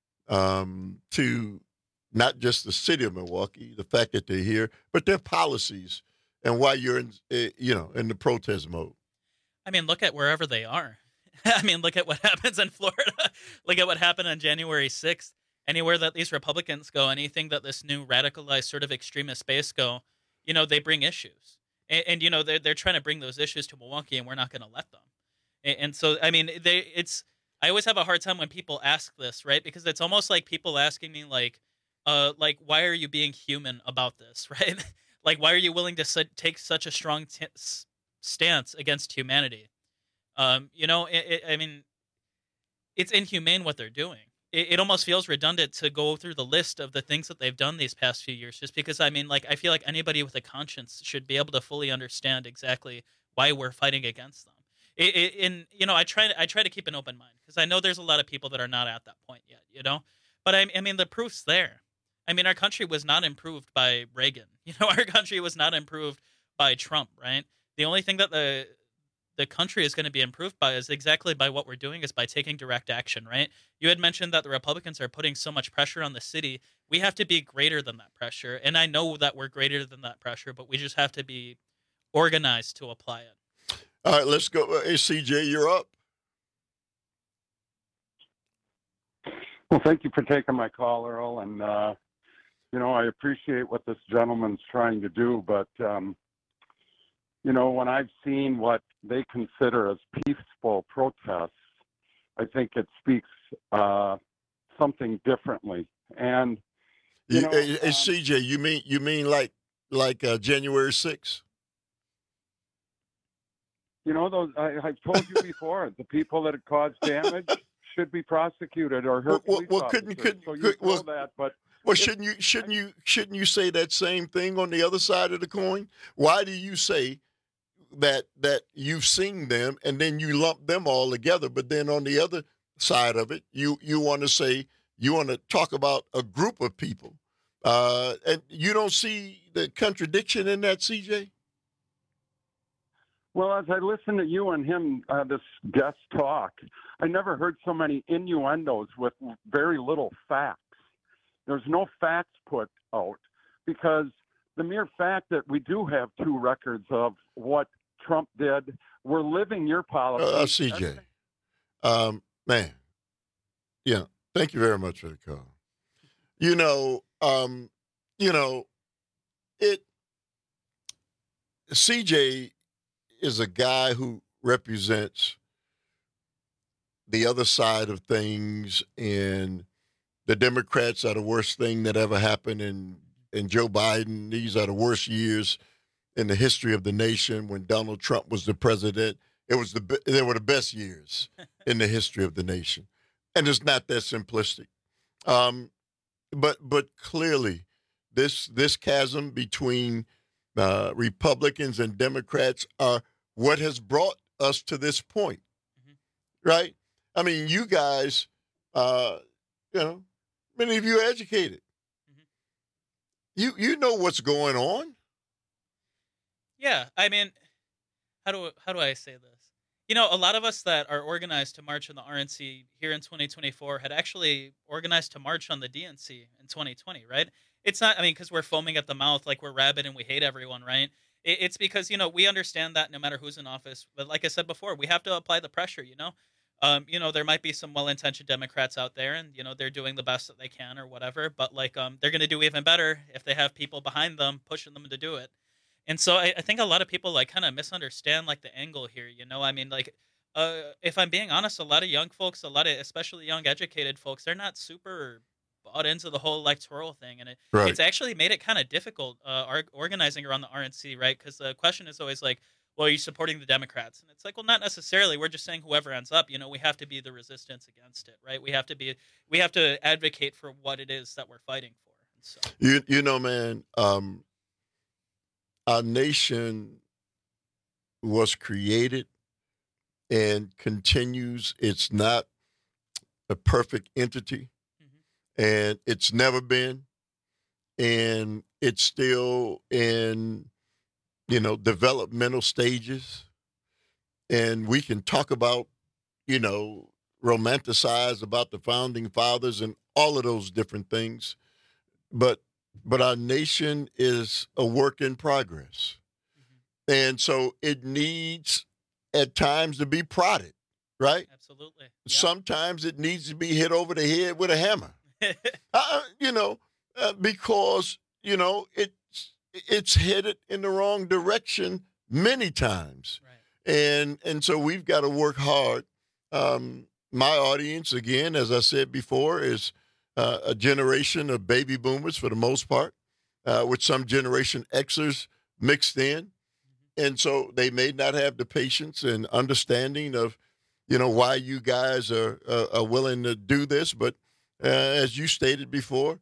um, to not just the city of Milwaukee, the fact that they're here, but their policies and why you're in, you know, in the protest mode? I mean, look at wherever they are. I mean, look at what happens in Florida. Look at what happened on January sixth. Anywhere that these Republicans go, anything that this new radicalized sort of extremist base go, you know, they bring issues. And, and you know, they're, they're trying to bring those issues to Milwaukee, and we're not going to let them. And, and so, I mean, they it's I always have a hard time when people ask this, right? Because it's almost like people asking me, like, uh, like, why are you being human about this, right? Like, why are you willing to su- take such a strong t- stance against humanity? Um, you know, it, it, I mean, it's inhumane what they're doing. It, it almost feels redundant to go through the list of the things that they've done these past few years, just because, I mean, like, I feel like anybody with a conscience should be able to fully understand exactly why we're fighting against them. It, it, and, you know, I try to, I try to keep an open mind, because I know there's a lot of people that are not at that point yet, you know, but I, I mean, the proof's there. I mean, our country was not improved by Reagan. You know, our country was not improved by Trump, right? The only thing that the the country is going to be improved by is exactly by what we're doing, is by taking direct action, right? You had mentioned that the Republicans are putting so much pressure on the city. We have to be greater than that pressure. And I know that we're greater than that pressure, but we just have to be organized to apply it. All right, let's go. Hey, C J, you're up. Well, thank you for taking my call, Earl. And, uh, you know, I appreciate what this gentleman's trying to do, but, um, you know, when I've seen what they consider as peaceful protests, I think it speaks uh, something differently. And you know, hey, hey, um, C J, you mean you mean like like uh, January sixth? You know, those I, I've told you before, the people that have caused damage should be prosecuted or hurt. Well, well, well couldn't couldn't so you could, know well, that, but. Well, shouldn't you shouldn't you shouldn't you say that same thing on the other side of the coin? Why do you say that that you've seen them and then you lump them all together, but then on the other side of it, you you want to say you want to talk about a group of people, uh, and you don't see the contradiction in that, C J? Well, as I listen to you and him, uh, this guest talk, I never heard so many innuendos with very little facts. There's no facts put out, because the mere fact that we do have two records of what Trump did, we're living your policy. Uh, C J, um, man, yeah, thank you very much for the call. You know, um, you know, it. C J is a guy who represents the other side of things, and the Democrats are the worst thing that ever happened, and and Joe Biden, these are the worst years in the history of the nation. When Donald Trump was the president, it was the they were the best years in the history of the nation, and it's not that simplistic. Um, but but clearly, this this chasm between uh, Republicans and Democrats are what has brought us to this point, mm-hmm. right? I mean, you guys, uh, you know, many of you are educated. Mm-hmm. You you know what's going on. Yeah, I mean, how do how do I say this? You know, a lot of us that are organized to march on the R N C here in twenty twenty-four had actually organized to march on the D N C in twenty twenty, right? It's not, I mean, because we're foaming at the mouth like we're rabid and we hate everyone, right? It, it's because, you know, we understand that no matter who's in office. But like I said before, we have to apply the pressure, you know? Um, you know, there might be some well-intentioned Democrats out there and, you know, they're doing the best that they can or whatever. But, like, um, they're going to do even better if they have people behind them pushing them to do it. And so I, I think a lot of people, like, kind of misunderstand, like, the angle here, you know? I mean, like, uh, if I'm being honest, a lot of young folks, a lot of especially young educated folks, they're not super bought into the whole electoral thing. And it, Right. it's actually made it kind of difficult uh, ar- organizing around the R N C, right? Because the question is always like, well, are you supporting the Democrats? And it's like, well, not necessarily. We're just saying whoever ends up, you know, we have to be the resistance against it, right? We have to be, we have to advocate for what it is that we're fighting for. And so, You you know, man, um, our nation was created and continues. It's not a perfect entity, and it's never been, and it's still in, you know, developmental stages. And we can talk about, you know, romanticize about the founding fathers and all of those different things, but but our nation is a work in progress. And so it needs at times to be prodded, right? absolutely. Sometimes it needs to be hit over the head with a hammer. uh, you know, uh, because, you know, it's, it's headed in the wrong direction many times. Right. And, and so we've got to work hard. Um, my audience, again, as I said before, is uh, a generation of baby boomers for the most part, uh, with some Generation Xers mixed in. And so they may not have the patience and understanding of, you know, why you guys are, uh, are willing to do this. But uh, as you stated before,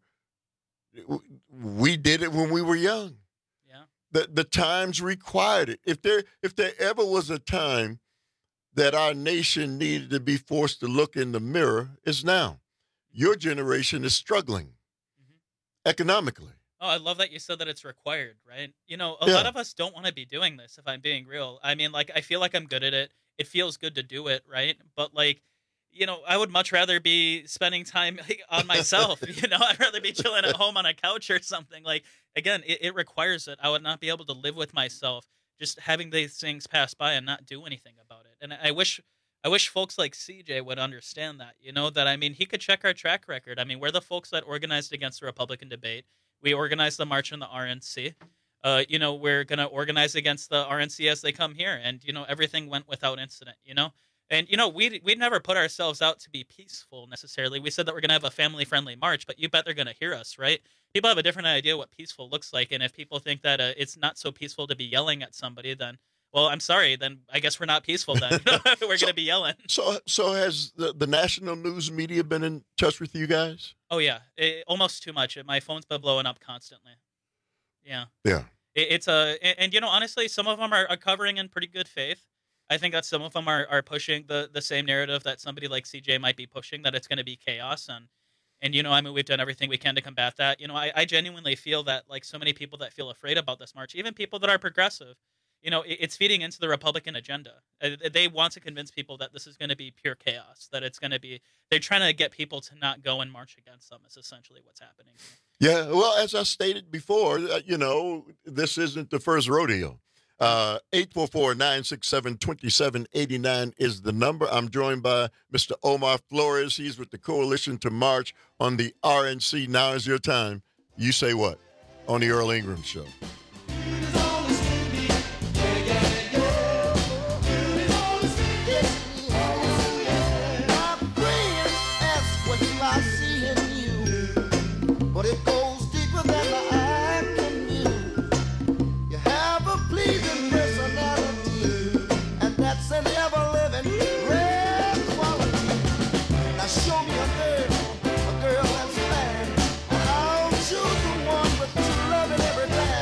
we did it when we were young. Yeah. The, the times required it. If there, if there ever was a time that our nation needed to be forced to look in the mirror, it's now. Your generation is struggling mm-hmm. economically. Oh, I love that you said that it's required, right? You know, a Yeah. lot of us don't want to be doing this, if I'm being real. I mean, like, I feel like I'm good at it. It feels good to do it, right? But, like, you know, I would much rather be spending time like, on myself. You know, I'd rather be chilling at home on a couch or something. Like, again, it, it requires it. I would not be able to live with myself just having these things pass by and not do anything about it. And I wish I wish folks like C J would understand that, you know, that, I mean, he could check our track record. I mean, we're the folks that organized against the Republican debate. We organized the march in the R N C. Uh, you know, we're going to organize against the R N C as they come here. And, you know, everything went without incident, you know. And, you know, we we never put ourselves out to be peaceful necessarily. We said that we're going to have a family-friendly march, but you bet they're going to hear us, right? People have a different idea what peaceful looks like. And if people think that uh, it's not so peaceful to be yelling at somebody, then, well, I'm sorry, then I guess we're not peaceful then. We're so, going to be yelling. So so has the, the national news media been in touch with you guys? Oh, yeah. It, almost too much. My phone's been blowing up constantly. Yeah. Yeah. It, it's a, and, and, you know, honestly, some of them are, are covering in pretty good faith. I think that some of them are, are pushing the, the same narrative that somebody like C J might be pushing, that it's going to be chaos. And, and, you know, I mean, we've done everything we can to combat that. You know, I, I genuinely feel that, like, so many people that feel afraid about this march, even people that are progressive, you know, it, it's feeding into the Republican agenda. Uh, they want to convince people that this is going to be pure chaos, that it's going to be, they're trying to get people to not go and march against them is essentially what's happening here. Yeah, well, as I stated before, uh, you know, this isn't the first rodeo. Uh, eight four four, nine six seven, two seven eight nine is the number. I'm joined by Mister Omar Flores. He's with the Coalition to March on the R N C. Now is your time. You say what on the Earl Ingram Show?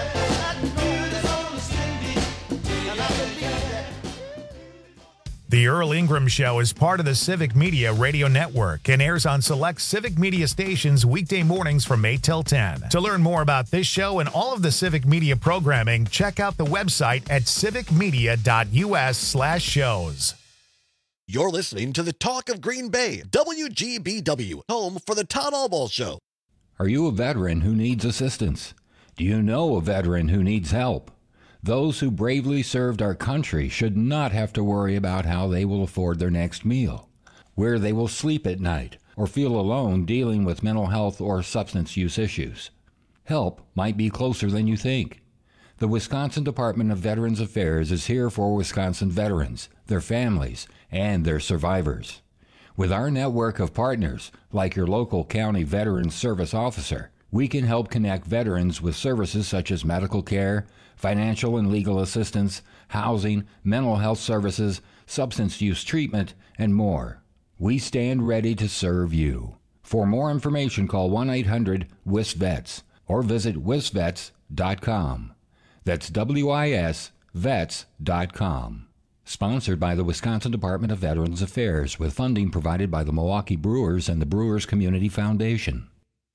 The Earl Ingram Show is part of the Civic Media Radio Network and airs on select Civic Media stations weekday mornings from eight till ten. To learn more about this show and all of the Civic Media programming, check out the website at civicmedia.us slash shows. You're listening to the Talk of Green Bay, W G B W, home for the Todd Allball Show. Are you a veteran who needs assistance? Do you know a veteran who needs help? Those who bravely served our country should not have to worry about how they will afford their next meal, where they will sleep at night, or feel alone dealing with mental health or substance use issues. Help might be closer than you think. The Wisconsin Department of Veterans Affairs is here for Wisconsin veterans, their families, and their survivors. With our network of partners, like your local county Veterans Service Officer, we can help connect veterans with services such as medical care, financial and legal assistance, housing, mental health services, substance use treatment, and more. We stand ready to serve you. For more information, call one eight hundred W I S vets or visit wisvets dot com. That's W I S vets dot com. Sponsored by the Wisconsin Department of Veterans Affairs, with funding provided by the Milwaukee Brewers and the Brewers Community Foundation.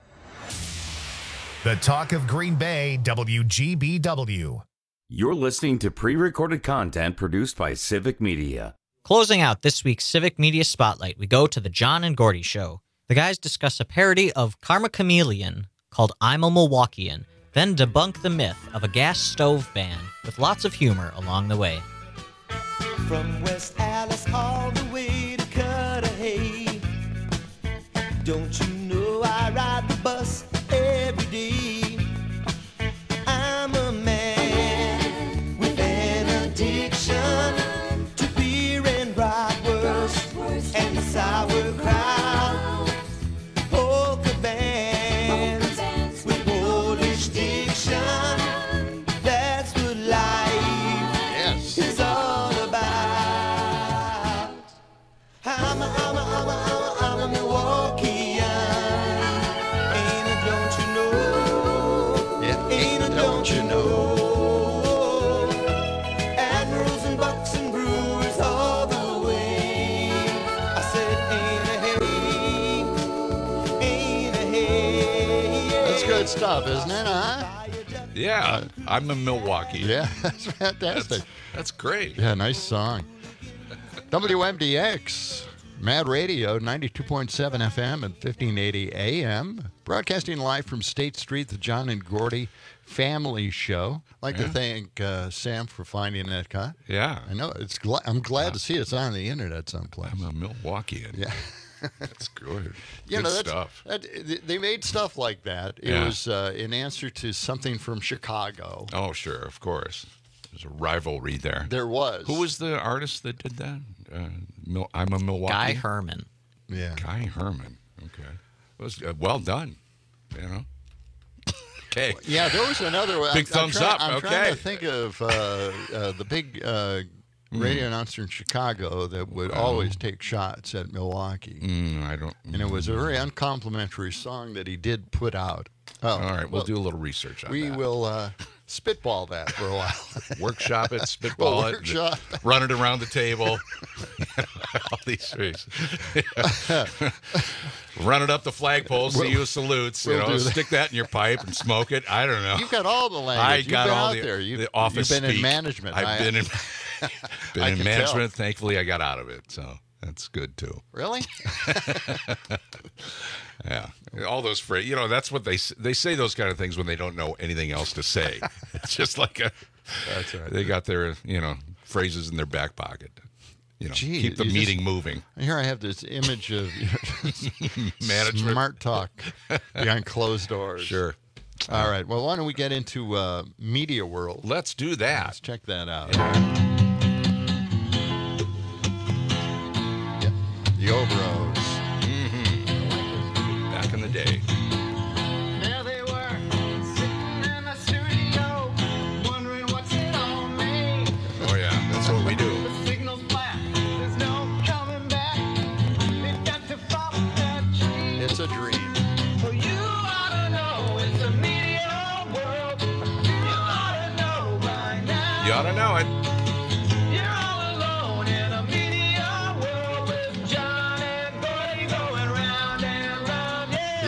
The Talk of Green Bay, W G B W. You're listening to pre-recorded content produced by Civic Media. Closing out this week's Civic Media Spotlight, we go to the John and Gordy Show. The guys discuss a parody of Karma Chameleon called I'm a Milwaukeean, then debunk the myth of a gas stove band with lots of humor along the way. From West Allis all the way to Cudahy, don't you know I ride the bus every day? I'm a man with an addiction to beer and bratwurst and sauerkraut. Polka bands with Polish diction, that's what life is all about. I'm a, I'm a, I'm a, I'm a, I'm a Milwaukeean. Ain't it, don't you know? Yeah, ain't it, don't you know? Admirals and Bucks and Brewers all the way. I said, ain't a hey, ain't a hey. That's good stuff, isn't it, huh? Yeah, I'm in Milwaukee. Yeah, that's fantastic. That's, that's great. Yeah, nice song. W M D X, Mad Radio, ninety-two point seven F M and fifteen eighty A M. Broadcasting live from State Street, the John and Gordy Family Show. I'd like Yeah. to thank uh, Sam for finding that cut. Yeah. I know. It's. Gl- I'm glad to see it's on the internet someplace. I'm a Milwaukeean. Yeah. That's good. You Good know, that's, stuff. That, they made stuff like that. It Yeah. was uh, in answer to something from Chicago. Oh, sure, of course. There's a rivalry there. There was. Who was the artist that did that? Uh, Mil- I'm a Milwaukee. Guy Herman. Yeah. Guy Herman. Okay. It was uh, well done. You know. Okay. Yeah, there was another one. Big I'm, thumbs I'm trying, up. I'm okay. trying to think of uh, uh, the big uh, radio Mm. announcer in Chicago that would Well. always take shots at Milwaukee. Mm, I don't. And it was a very uncomplimentary song that he did put out. Oh, All right, we'll well, do a little research on We that. will uh, spitball that for a while. Workshop it, spitball We'll it, workshop. run it around the table. All these things. Run it up the flagpole, see We'll- who salutes. You we'll know, do that. stick that in your pipe and smoke it. I don't know. You've got all the language. I You've got been all out the, there. You've, the office you've been in speak. management. I've I- been in been I in can management. Thankfully, I got out of it, so that's good too. Really? Yeah, all those phrases. You know, that's what they s- they say those kind of things when they don't know anything else to say. It's just like a. That's right. They got their you know phrases in their back pocket. You know, Gee, keep the you meeting just- moving. Here I have this image of Management. smart talk behind closed doors. Sure. All right. Well, why don't we get into uh, Media World? Let's do that. Let's check that out. Yeah. Yep. The Obros. Mm-hmm. Back in the day. There they were, sitting in the studio, wondering what's it all mean. Oh yeah, that's what we do. The signal's black, there's no coming back. They've got to follow that tree. It's a dream. So you ought to know it's a media world. You ought to know by now. You ought to know it. You're all alone in a media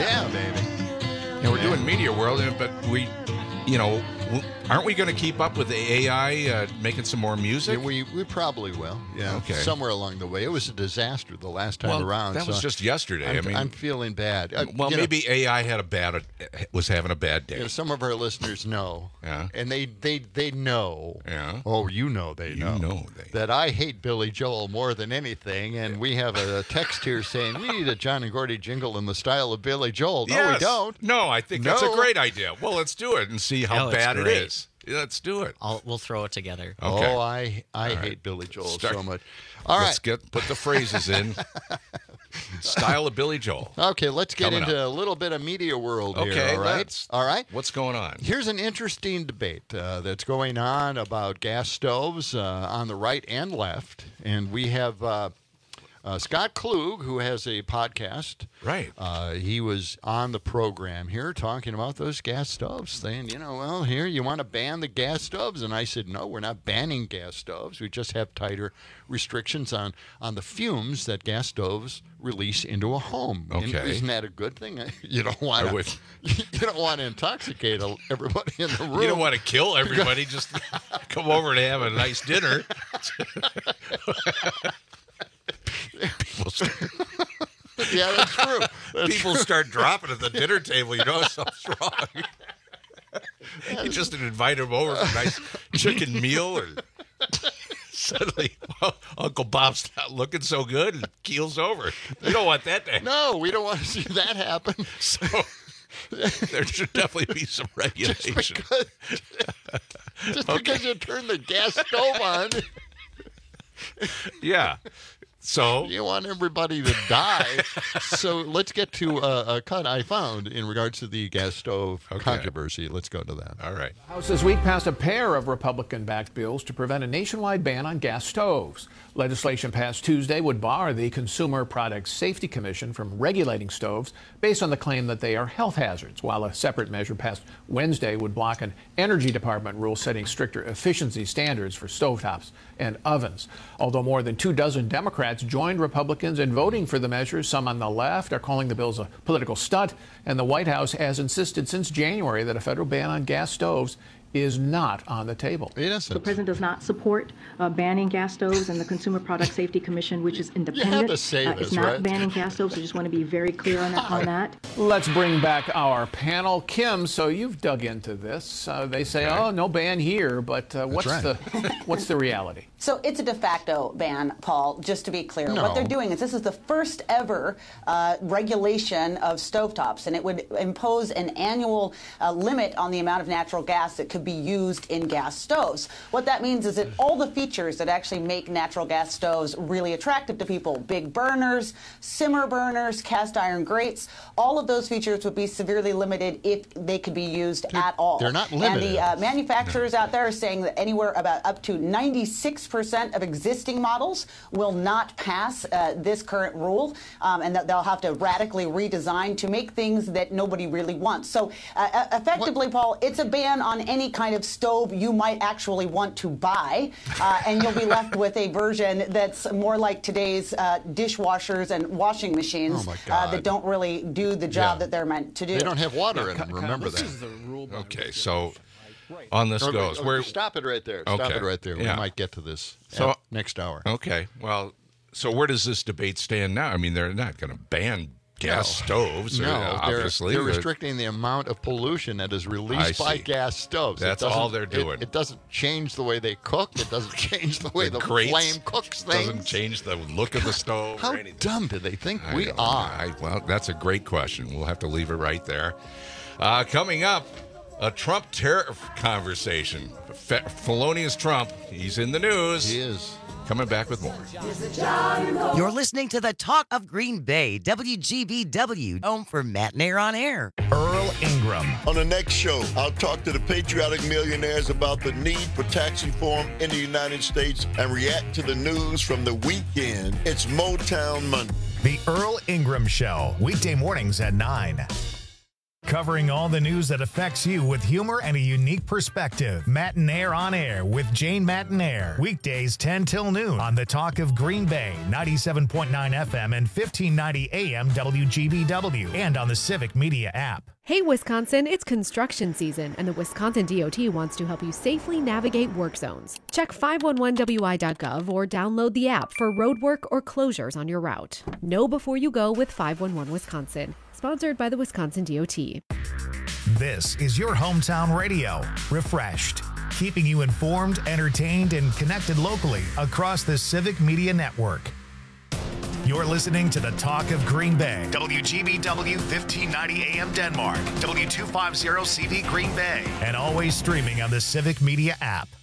Yeah, baby. And we're doing Media World, but we, you know, aren't we going to keep up with the A I uh, making some more music? Yeah, we we probably will. Yeah. Okay. Somewhere along the way, it was a disaster the last time well, around. That so was just yesterday. I'm, I mean, I'm feeling bad. Uh, well, you maybe know, A I had a bad was having a bad day. You know, some of our listeners know. Yeah. And they they they know. Yeah. Oh, you know they You know. know they. That I hate Billy Joel more than anything, and we have a text here saying we need a John and Gordy jingle in the style of Billy Joel. No, yes. we don't. No, I think that's a No. great idea. Well, let's do it and see how Oh, it's bad it great. is. Yeah, let's do it. I'll, we'll throw it together. Okay. Oh, I I All hate right. Billy Joel Start- so much. All right. Let's get put the phrases in. Style of Billy Joel. Okay, let's get Coming into up. a little bit of media world Okay, here, all right? let's. All right. What's going on? Here's an interesting debate uh, that's going on about gas stoves uh, on the right and left. And we have uh, uh, Scott Klug, who has a podcast. Right. Uh, he was on the program here talking about those gas stoves, saying, you know, well, here, you want to ban the gas stoves? And I said, no, we're not banning gas stoves. We just have tighter restrictions on, on the fumes that gas stoves release into a home. And Okay. isn't that a good thing? You don't want I to would- you don't want to intoxicate everybody in the room. You don't want to kill everybody. Just come over and have a nice dinner. People start, Yeah, that's true. That's people true. start dropping at the dinner table. You know something's wrong. You just invite them over for a nice chicken meal, or suddenly well, Uncle Bob's not looking so good and keels over. You don't want that to happen. No, we don't want to see that happen. So there should definitely be some regulation. Just because, just because you turn the gas stove on, Yeah. So you want everybody to die. So let's get to a, a cut I found in regards to the gas stove Okay. controversy. Let's go to that. all right. House this week passed a pair of Republican-backed bills to prevent a nationwide ban on gas stoves. Legislation passed Tuesday would bar the Consumer Product Safety Commission from regulating stoves based on the claim that they are health hazards, while a separate measure passed Wednesday would block an Energy Department rule setting stricter efficiency standards for stovetops and ovens. Although more than two dozen Democrats joined Republicans in voting for the measures, some on the left are calling the bills a political stunt, and the White House has insisted since January that a federal ban on gas stoves is not on the table. Innocent. The president does not support uh, banning gas stoves, and the Consumer Product Safety Commission, which is independent, to say uh, this, is not right? banning gas stoves. I just want to be very clear on that. On that. Let's bring back our panel. Kim, so you've dug into this. Uh, they say, oh, no ban here, but uh, what's right. the what's the reality? So it's a de facto ban, Paul, just to be clear. No. What they're doing is this is the first ever uh, regulation of stovetops, and it would impose an annual uh, limit on the amount of natural gas that could be used in gas stoves. What that means is that all the features that actually make natural gas stoves really attractive to people, big burners, simmer burners, cast iron grates, all of those features would be severely limited if they could be used at all. they're not And limited. the uh, manufacturers out there are saying that anywhere about up to ninety-six percent of existing models will not pass uh, this current rule, um, and that they'll have to radically redesign to make things that nobody really wants. So uh, effectively, Paul, it's a ban on any kind of stove you might actually want to buy, uh, and you'll be left with a version that's more like today's uh, dishwashers and washing machines Oh, my uh, God. that don't really do the job Yeah. that they're meant to do. They don't have water in them. Kyle, Remember this that. is the rule by Okay. So on this Or- goes. or Where stop it right there. Stop Okay. it right there. Yeah. We might get to this So- at next hour. Okay. Well, so where does this debate stand now? I mean, they're not going to ban gas No. stoves. or- No, they're, obviously. they're They're- restricting the amount of pollution that is I released by see. gas stoves. It That's doesn't- all they're it- doing. It, doesn't change the way they cook. It doesn't change the way the, grates flame cooks things. Doesn't change the look of the stove How or anything. dumb do they think I we don't- are? I, well, that's a great question. We'll have to leave it right there. Uh, coming up, a Trump tariff conversation. Fe- felonious Trump. He's in the news. He is. Coming back with more. You're listening to the Talk of Green Bay, W G B W, home for Matt and Air on Air. Earl Ingram. On the next show, I'll talk to the patriotic millionaires about the need for tax reform in the United States and react to the news from the weekend. It's Motown Monday. The Earl Ingram Show, weekday mornings at nine. covering all the news that affects you with humor and a unique perspective. Matinaire on Air with Jane Matinaire. Weekdays ten till noon on the Talk of Green Bay, ninety-seven point nine F M and fifteen ninety A M W G B W, and on the Civic Media app. Hey, Wisconsin, it's construction season, and the Wisconsin D O T wants to help you safely navigate work zones. Check five one one W I dot gov or download the app for roadwork or closures on your route. Know before you go with five one one Wisconsin. Sponsored by the Wisconsin D O T. This is your hometown radio, refreshed, keeping you informed, entertained, and connected locally across the Civic Media Network. You're listening to the Talk of Green Bay, W G B W fifteen ninety A M Denmark, W two fifty C V Green Bay, and always streaming on the Civic Media app.